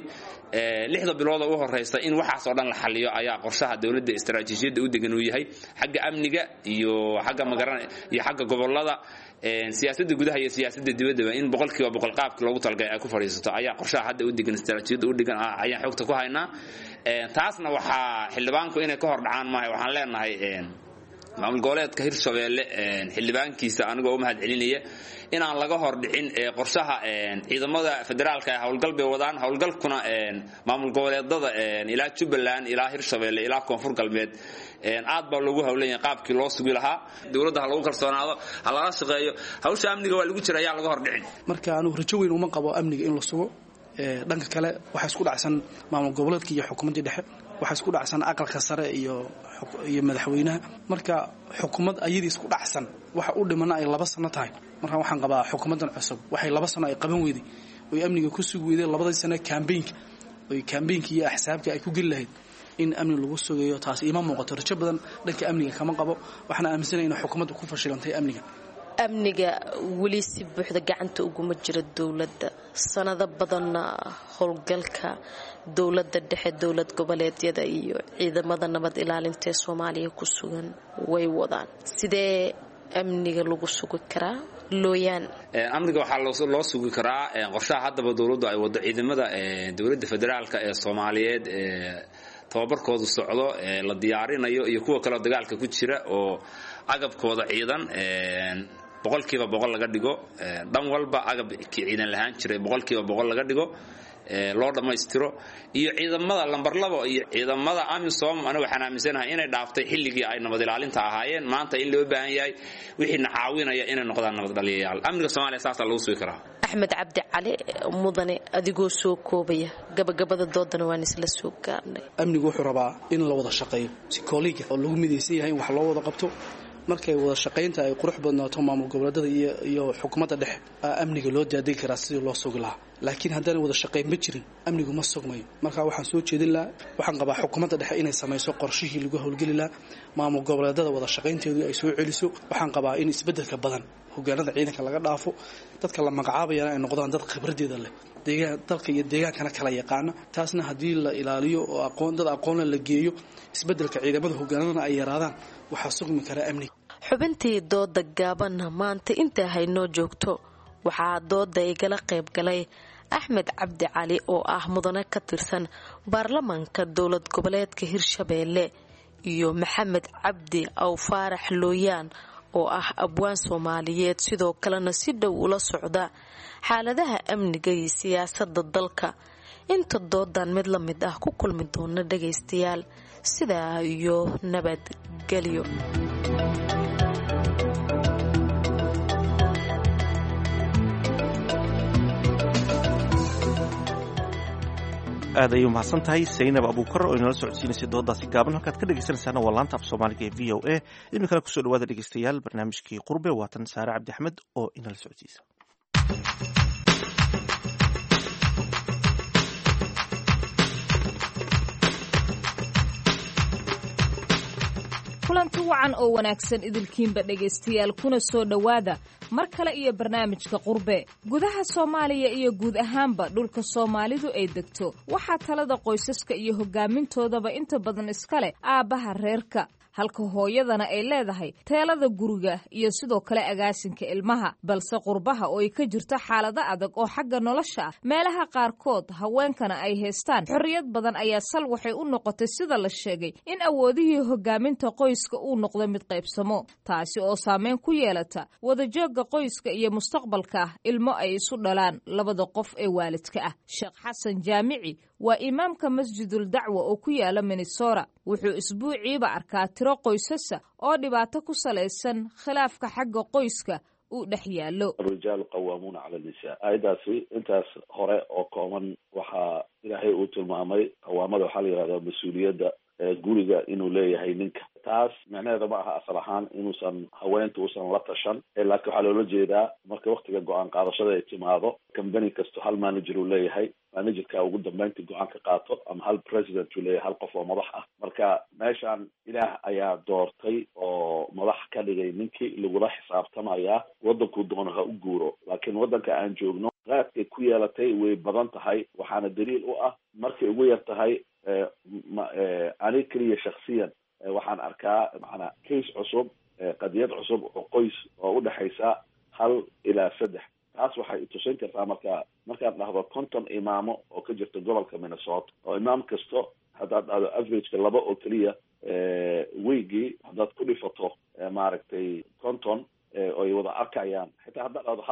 6 bilood oo horeysa in waxaas oo dhan la xalliyo ayaa qorshaha dawladda istaraatiijiyadda u degan u yahay xagga amniga iyo xagga magaran iyo xagga gobolada siyaasadda gudaha iyo siyaasadda dibadda in 100% qaabka loogu talgalay ay ku fariisato ayaa qorshaha hadda u degan istaraatiijiyadda u degan ayaan xogta ku haynaa taasna waxa xildhibaanku inay ka hor dhacaan maahay waxaan leenahay maamul goboleedka Hirshabeelle xildhibaankiisa aniga oo mahad celinaya in aan laga hor dhicin qorshaha ciidamada federaalka ee hawlgalbeed wadaan hawlgalkuna maamul goboleedada ilaa Jubbaland ilaa Hirshabeelle ilaa Koonfur Galbeed aad baa lagu hawleeyay qaabkii loo sugi lahaa dawladda lagu kalsoonaado hala shaqeeyo hawsha amniga waa lagu jirayaa laga hor dhicin marka aanu rajo weyn uma qabo amniga in la sugo dhanka kale waxa isku dhacsan maamul goboleedka iyo xukuumadda dhexe waxa isku dhacsan aqalka sare iyo madaxweynaha marka xukuumad ayadii isku dhacsan waxa u dhimana ay 2 sano tahay marka waxaan qabaa xukuumadan cusub waxay 2 sano ay qaban weeday oo amniga ku sugi weeday 2 sano campaign iyo axsaabka ay ku gal lahayd in amni lagu sugayo taas ima muuqato rajo badan dhanka amniga kama qabo waxaan aaminsanahay in xukuumaddu ku fashilantay amniga wali si buuxda gacanta ugu ma jira dawladda sanado badan howlgalka dawladda dhexe dawlad goboleedyada iyo ciidamada nabad ilaalinta Soomaaliya ku sugan way wadaan sidee amniga lagu sugi karaa looyaan amniga waxa loo sugi karaa qorshaha hadaba dawladdu ay wado ciidamada dawladda federaalka ee Soomaaliyeed tababarkoodu socdo la diyaarinayo iyo kuwa kale dagaalka ku jira oo agabkooda ciidan 100% laga dhigo dhan walba agab ciidan lahaan jiray 100% laga dhigo loo dhameystiro iyo ciidamada lambar 2 iyo ciidamada AMISOM ana waxaan aaminsanahay inay dhaaftay xilligii ay nabad ilaalinta ahaayeen maanta in loo baahan yahay wixii caawinaya inay noqdaan nabad dhaliyayaal amniga Soomaaliya saas loo sugi karaa Axmed Cabdi Cali mudane adigoo soo koobaya gabagabada doodana waan isla soo gaarnay amnigu wuxuu rabaa in la wada shaqeeyo si colleague oo lagu mideysan yahay wax loo wada qabto markay wada shaqeynta ay qurux badnaato maamul goboleedyada iyo xukuumadda dhexe amniga loo daadeyn karaa sidii loo sugi lahaa laakiin haddaan wada shaqayn ma jirin amnigu ma sugmayo marka waxaan soo jeedin lahaa waxaan qabaa xukuumadda dhexe inay samayso qorshihii lagu howlgeli lahaa maamul goboleedada wada shaqaynteedu ay soo celiso waxaan qabaa in isbeddelka badan hogaanada ciidanka laga dhaafo dadka la magacaabayana ay noqdaan dad khibradeeda leh dalka iyo deegaankana kala yaqaana taasna haddii la ilaaliyo oo dad aqoonla la geeyo isbeddelka ciidamada hogaanadana ay yaraadaan waxaa sugmi kara amniga. xubintii dooda gaabanna maanta intaa haynoo joogto waxaa dooda igala qayb galay axmed cabdi cali oo ah mudane ka tirsan baarlamaanka dowlad goboleedka hirshabeelle iyo maxamed cabdi aw faarax looyaan oo ah abwaan soomaaliyeed sidoo kalena si dhow ula socda xaaladaha amniga iyo siyaasadda dalka. inta doodan mid la mid ah ku kulmi doona dhagaystayaal sidaa iyo nabadgelyo. aad ayay umahadsan tahay saynab abuukar oo inala socodsiinaysay doodaasi gaaban halkaad ka dhegaysanaysaana waa laanta af soomaaliga ee v o a iminkana kusoo dhawaada dhegaystayaal barnaamijkii qurbe waatan saare cabdi axmed oo inala socodsiisa. kulanti wacan oo wanaagsan idilkiinba dhegaystayaal kuna soo dhowaada mar kale iyo barnaamijka qurbe. gudaha soomaaliya iyo guud ahaanba dhulka soomaalidu ay degto waxaa talada qoysaska iyo hogaamintoodaba inta badan iska leh aabbaha reerka, halka hooyadana ay leedahay teelada guriga iyo sidoo kale agaasinka ilmaha. balse qurbaha oo ay ka jirto xaalado adag oo xagga nolosha ah, meelaha qaarkood haweenkana ay haystaan xorriyad badan ayaa sal waxay u noqotay sida la sheegay in awoodihii hogaaminta qoyska uu noqdo mid qaybsamo, taasi oo saameyn ku yeelata wadajooga qoyska iyo mustaqbalka ah ilmo ay isu dhalaan labada qof ee waalidka ah. sheekh xasan jaamici waa imaamka masjidul dacwa oo ku yaala Minnesota. wuxuu isbuuciiba arkaa tiro qoysasa oo dhibaato ku salaysan khilaafka xagga qoyska uu dhex yaallo. الرجال قوامون على النساء aydaasi intaas hore oo kooban waxaa ilaahay uu tilmaamay qawaamada waxaa la yidhahdaa mas-uuliyadda guriga inuu leeyahay ninka. taas macnaheeda ma aha asal ahaan inuusan haweenta uusan la tashan, laakiin waxaa loola jeedaa marka waktiga go-aan qaadashada ay timaado company kasto hal manager uu leeyahay, managerka ugu dambeyntii go-aan ka qaato, ama hal president uu leeyahay, hal qof oo madax ah. marka meeshaan ilaah ayaa doortay oo madax ka dhigay ninkii lagula xisaabtamayaa wadankuu doono ha u guuro. laakiin wadanka aan joogno qaadkay ku yeelatay way badan tahay, waxaana daliil u ah markay ugu yar tahay ani keliya shaksiyan waxaan arkaa macnaa case cusub, qadiyad cusub oo qoys oo udhexaysa 1 ilaa 3. taas waxay tusin kartaa markaad dhahdo 50 imaamo oo ka jirta gobolka Minnesota, oo imaam kasto haddaad dhahdo averageka 2 oo keliya weygii haddaad ku dhifato maaragtay 50 oy wada arkayaan. xitaa haddaad dhahdo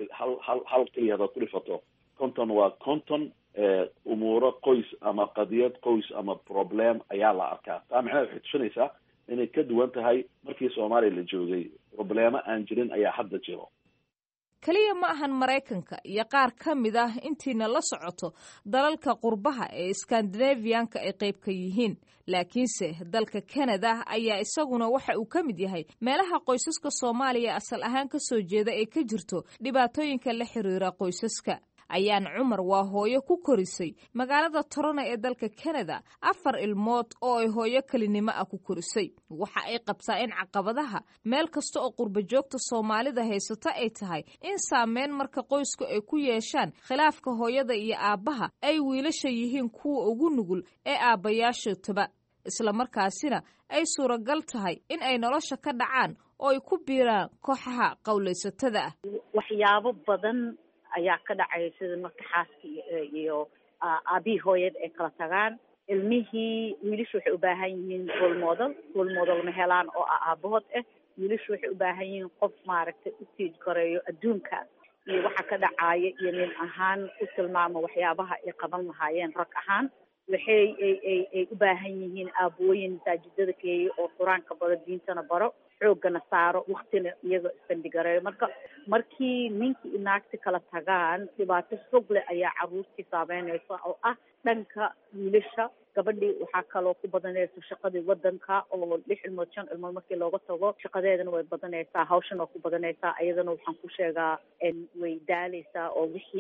hal keliya haddaad ku dhifato 50 waa 50 umuuro qoys ama qadiyad qoys ama problem ayaa la arkaa. taa macnaheed waxay tusinaysaa inay ka duwan tahay markii Soomaaliya la joogay. problemo aan jirin ayaa hadda jiro. kaliya ma ahan Maraykanka iyo qaar ka mid ah intiina la socoto dalalka qurbaha ee Scandinavianka ay qayb ka yihiin, laakiinse dalka Canada ayaa isaguna waxa uu ka mid yahay meelaha qoysaska Soomaaliya asal ahaan ka soo jeeda ee ka jirto dhibaatooyinka la xiriira qoysaska. ayaan cumar waa hooyo ku korisay magaalada Toronto ee dalka Canada 4 ilmood oo ay hooyo kalinimo ah ku korisay. waxa ay qabtaa in caqabadaha meel kasta oo qurba joogta Soomaalida haysata ay tahay in saameyn marka qoysku ay ku yeeshaan khilaafka hooyada iyo aabbaha ay wiilasha yihiin kuwa ugu nugul ee aabbayaashoodaba, isla markaasina ay suuragal tahay in ay nolosha ka dhacaan oo ay ku biiraan kooxaha qowlaysatada ah. waxyaabo badan ayaa ka dhacaya sida marka xaaska iyo aabihii hooyada ay kala tagaan. ilmihii wiilashu waxay u baahan yihiin role model ma helaan oo aabahood ah. wiilashu waxay u baahan yihiin qof maaragtay u tiij gareeyo adduunka iyo waxa ka dhacaya iyo nin ahaan u tilmaamo waxyaabaha ay qaban lahaayeen rag ahaan. waxay ay u baahan yihiin aabooyin masaajidada keeyo oo qur-aanka baro, diintana baro, xoogana saaro, waqtina iyaga isbandhigareeyo. markii ninkii naagti kala tagaan dhibaato fog leh ayaa caruurtii saameynaysa oo ah dhanka wiilasha. gabadhii waxaa kaloo ku badanaysa shaqadii wadanka oo 6 ilmood 5 ilmood markii looga tago shaqadeedana way badanaysaa, hawshana waa ku badanaysaa. iyadana waxaan ku sheegaa way daalaysaa oo wixii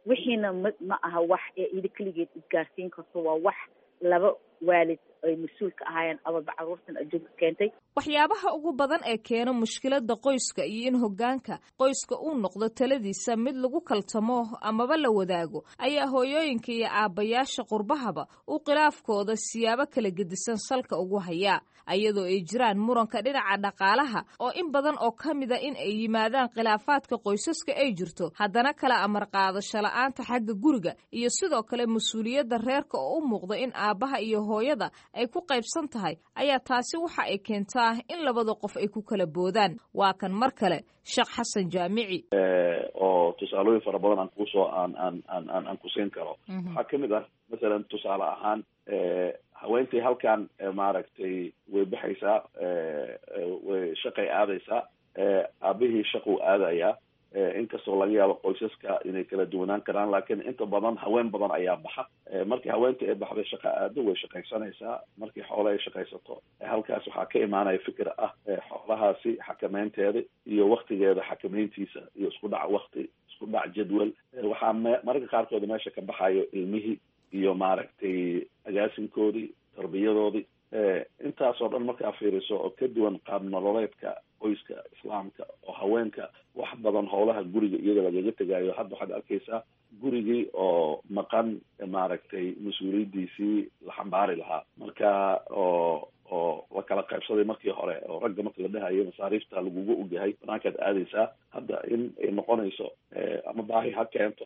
wixiina ma aha wax ee ida keligeed isgaarsiin karto, waa wax laba waalid ay mas-uul ka ahaayeen amaba caruurtan adduunka keentay. waxyaabaha ugu badan ee keena mushkilada qoyska iyo in hoggaanka qoyska uu noqdo taladiisa mid lagu kaltamo amaba la wadaago ayaa hooyooyinka iyo aabbayaasha qurbahaba uu khilaafkooda siyaabo kala gedisan salka ugu hayaa, ayadoo ay jiraan muranka dhinaca dhaqaalaha oo in badan oo ka mida in ay yimaadaan khilaafaadka qoysaska ay jirto, haddana kala amar qaadasho la'aanta xagga guriga iyo sidoo kale mas-uuliyadda reerka oo u muuqda in aabbaha iyo hooyada ay ku qaybsan tahay ayaa taasi waxa ay keentaa in labada qof ay ku kala boodaan. waa kan mar kale sheekh xasan jaamici oo tusaalooyin fara badan aan kusoo aan ku siin karo. waxaa kamid ah masalan tusaale ahaan haweentii halkan maaragtay way baxaysaa, way shaqay aadaysaa, aabihii shaquu aadayaa, inkastoo laga yaabo qoysaska inay kala duwanaan karaan, laakiin inta badan haween badan ayaa baxa. markii haweentii ay baxday shaqo aado way shaqaysanaysaa, markii xoole ay shaqaysato halkaas waxaa ka imaanaya fikir ah xoolahaasi xakameynteeda iyo waktigeeda xakameyntiisa iyo isku dhac jadwal. waxaa mararka qaarkooda meesha ka baxayo ilmihii iyo maaragtay agaasinkoodii, tarbiyadoodii. intaasoo dhan markaa fiiriso oo ka duwan qaab nololeedka qoyska islaamka oo haweenka wax badan howlaha guriga iyaga lagaga tegaayo. hadda waxaad arkaysaa gurigii oo maqan maaragtay mas-uuliyadiisii la xambaari lahaa, marka oo la kala qaybsaday markii hore oo ragga marka la dhahayo masaariifta laguga ogyahay banaankaad aadaysaa. hadda in ay noqonayso ama baahi ha keento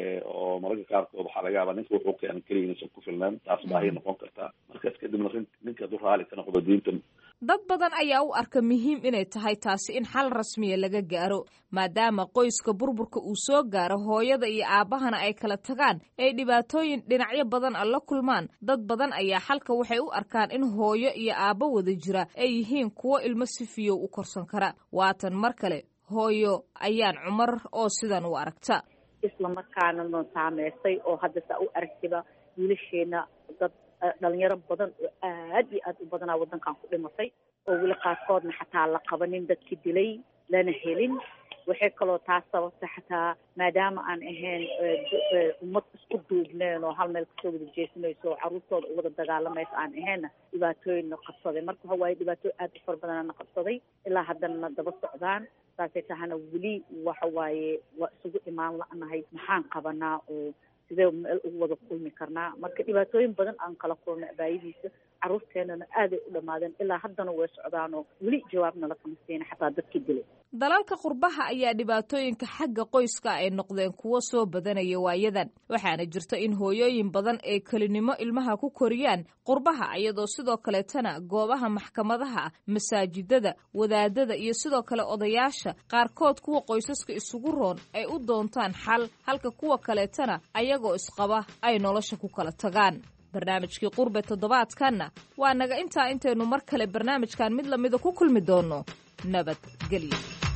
oo mararka qaarkood waxaa laga yaabaa ninka wuxuu keenan keliya inaysan ku filnaan, taas baahi noqon kartaa. markaas kadibna ninka hadduu raali ka noqdo diinta. dad badan ayaa u arka muhiim inay tahay taasi in xal rasmiya laga gaaro, maadaama qoyska burburka uu soo gaaro hooyada iyo aabbahana ay kala tagaan ay dhibaatooyin dhinacyo badan a la kulmaan. dad badan ayaa xalka waxay u arkaan in hooyo iyo aabbo wada jira ay yihiin kuwo ilmo si fiyow u korsan kara. waatan mar kale hooyo ayaan cumar oo sidan u aragta. isla markaana noo saameysay oo hadda saa u aragtiba wiilasheena dad dhalinyaro badan oo aad iyo aad u badanaa waddankan ku dhimatay oo weli qaarkoodna xataa la qabanin dadkii dilay lana helin. waxay kaloo taas sababta xataa maadaama aan ahayn ummad isku duubneen oo hal meel kasoo wada jeesanayso oo carruurtooda u wada dagaalamaysa aan ahaynna dhibaatooyinna qabsaday. marka waxa waaye dhibaatooyin aad u fara badanana qabsaday ilaa haddana daba socdaan. saasay tahana weli waxa waaye waa isugu imaan la'nahay maxaan qabanaa oo sidee meel ugu wada kulmi karnaa. marka dhibaatooyin badan aan kala kulna abaayadiisa carruurteenana aaday u dhammaadeen ilaa haddana way socdaanoo weli jawaabna lakama siina xataa dadkii dilay. dalalka qurbaha ayaa dhibaatooyinka xagga qoyska ay noqdeen kuwo soo badanaya waayadan, waxaana jirta in hooyooyin badan ay kelinimo ilmaha ku koriyaan qurbaha, iyadoo sidoo kaleetana goobaha maxkamadaha, masaajidada, wadaadada iyo sidoo kale odayaasha qaarkood kuwa qoysaska isugu roon ay u doontaan xal, halka kuwa kaleetana ayagoo isqaba ay nolosha ku kala tagaan. barnaamijkii qurbe toddobaadkanna waa naga intaa, intaynu mar kale barnaamijkan mid lamida ku kulmi doonno. nabadgelyo.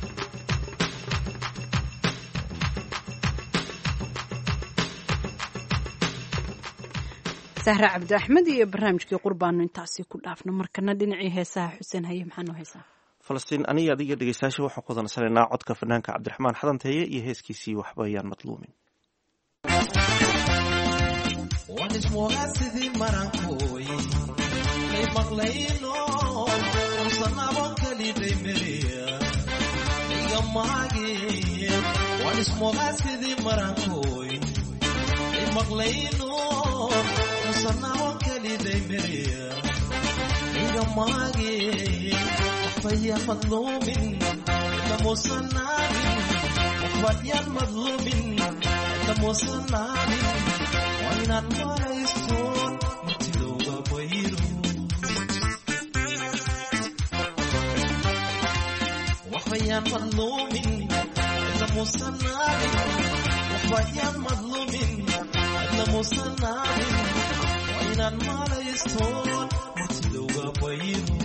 sahra cabdi axmed iyo barnaamijkii qurbaanu intaasi ku dhaafno. markana dhinacii heesaha xuseen haye maxaa noo heesaa? falastiin aniga adiga dhegeystayaasha waxaan ku wadansanaynaa codka fanaanka cabdiraxmaan xadanteeye iyo heeskiisii waxba ayaan madluumin. wanismugasidii marankooy ay maqlayno sanabo kaliday meriya iga maage wanismugasidii marankooy ay maqlayno sanabo kaliday meriya iga maage waxbayaan madluumin lamusanaanin waxbayaan madluumin lamusanaanin وإنان مريستون متلوغا بيرو وحبيان مظلومين إلا مصنعين وحبيان مظلومين إلا مصنعين وإنان مريستون متلوغا بيرو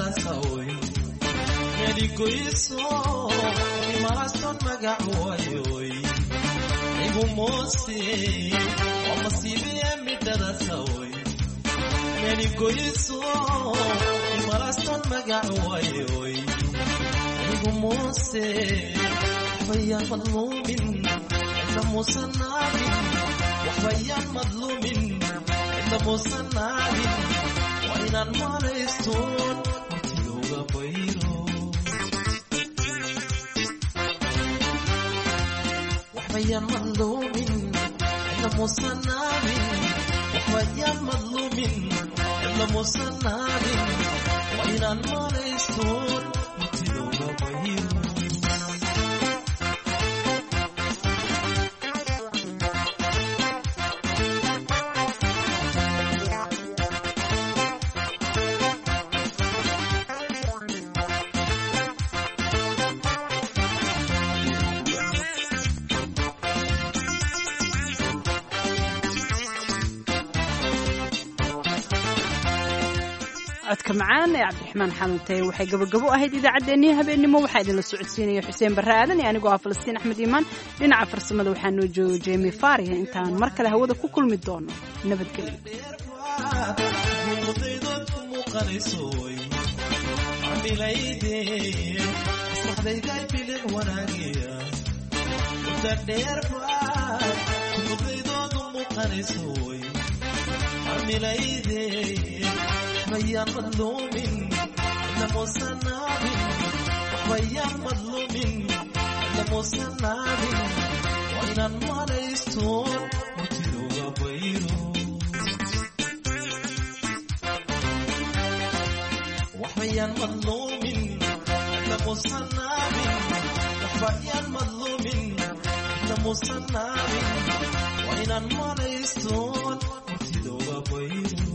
midadasaoy medigoiso imalason magacoyoy igumose omasibiye midadasaoy medigoiso imalason magacoyoy igumose وحبيا مظلوم إلا مصنع وحبيا مظلوم إلا مصنع وإن المال يستون وتلوغ بيرو وحبيا مظلوم إلا مصنع وحبيا مظلوم إلا مصنع وإن المال يستون وتلوغ بيرو codka macaan ee cabdiraxmaan xanuuntay waxay gabagabo ahayd idaacaddeenii habeenimo waxaa idinla socodsiinaya xuseen barre aadan iyo anigoo ah falastiin axmed iimaan dhinaca farsamada waxaa noo jooga jemi faariha intaan mar kale hawada ku kulmi doono nabadgelyo وحبيا مظلوم إلا مصنع وحبيا مظلوم إلا مصنع وإن المال يستون وتلوغ بيرو وحبيا مظلوم إلا مصنع وحبيا مظلوم إلا مصنع وإن المال يستون وتلوغ بيرو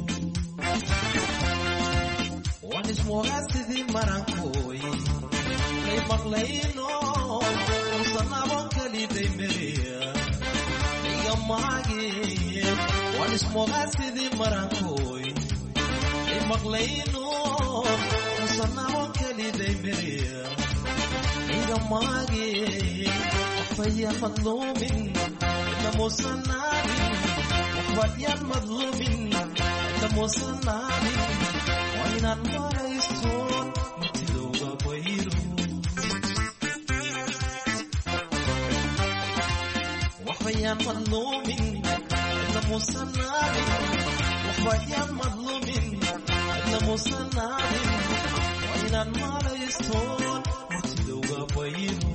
واسدي مرانكوي لي مقلينو وصنابون كلي دي مريا يا ماغي واسدي مرانكوي لي مقلينو وصنابون كلي دي مريا يا ماغي فيا مظلوم لا مصنع ويا مظلوم لا مصنع وإن المال يستون وتلوغ بيرو وحبيا مظلوم إلا مصنع وحبيا مظلوم إلا مصنع وإن المال يستون وتلوغ بيرو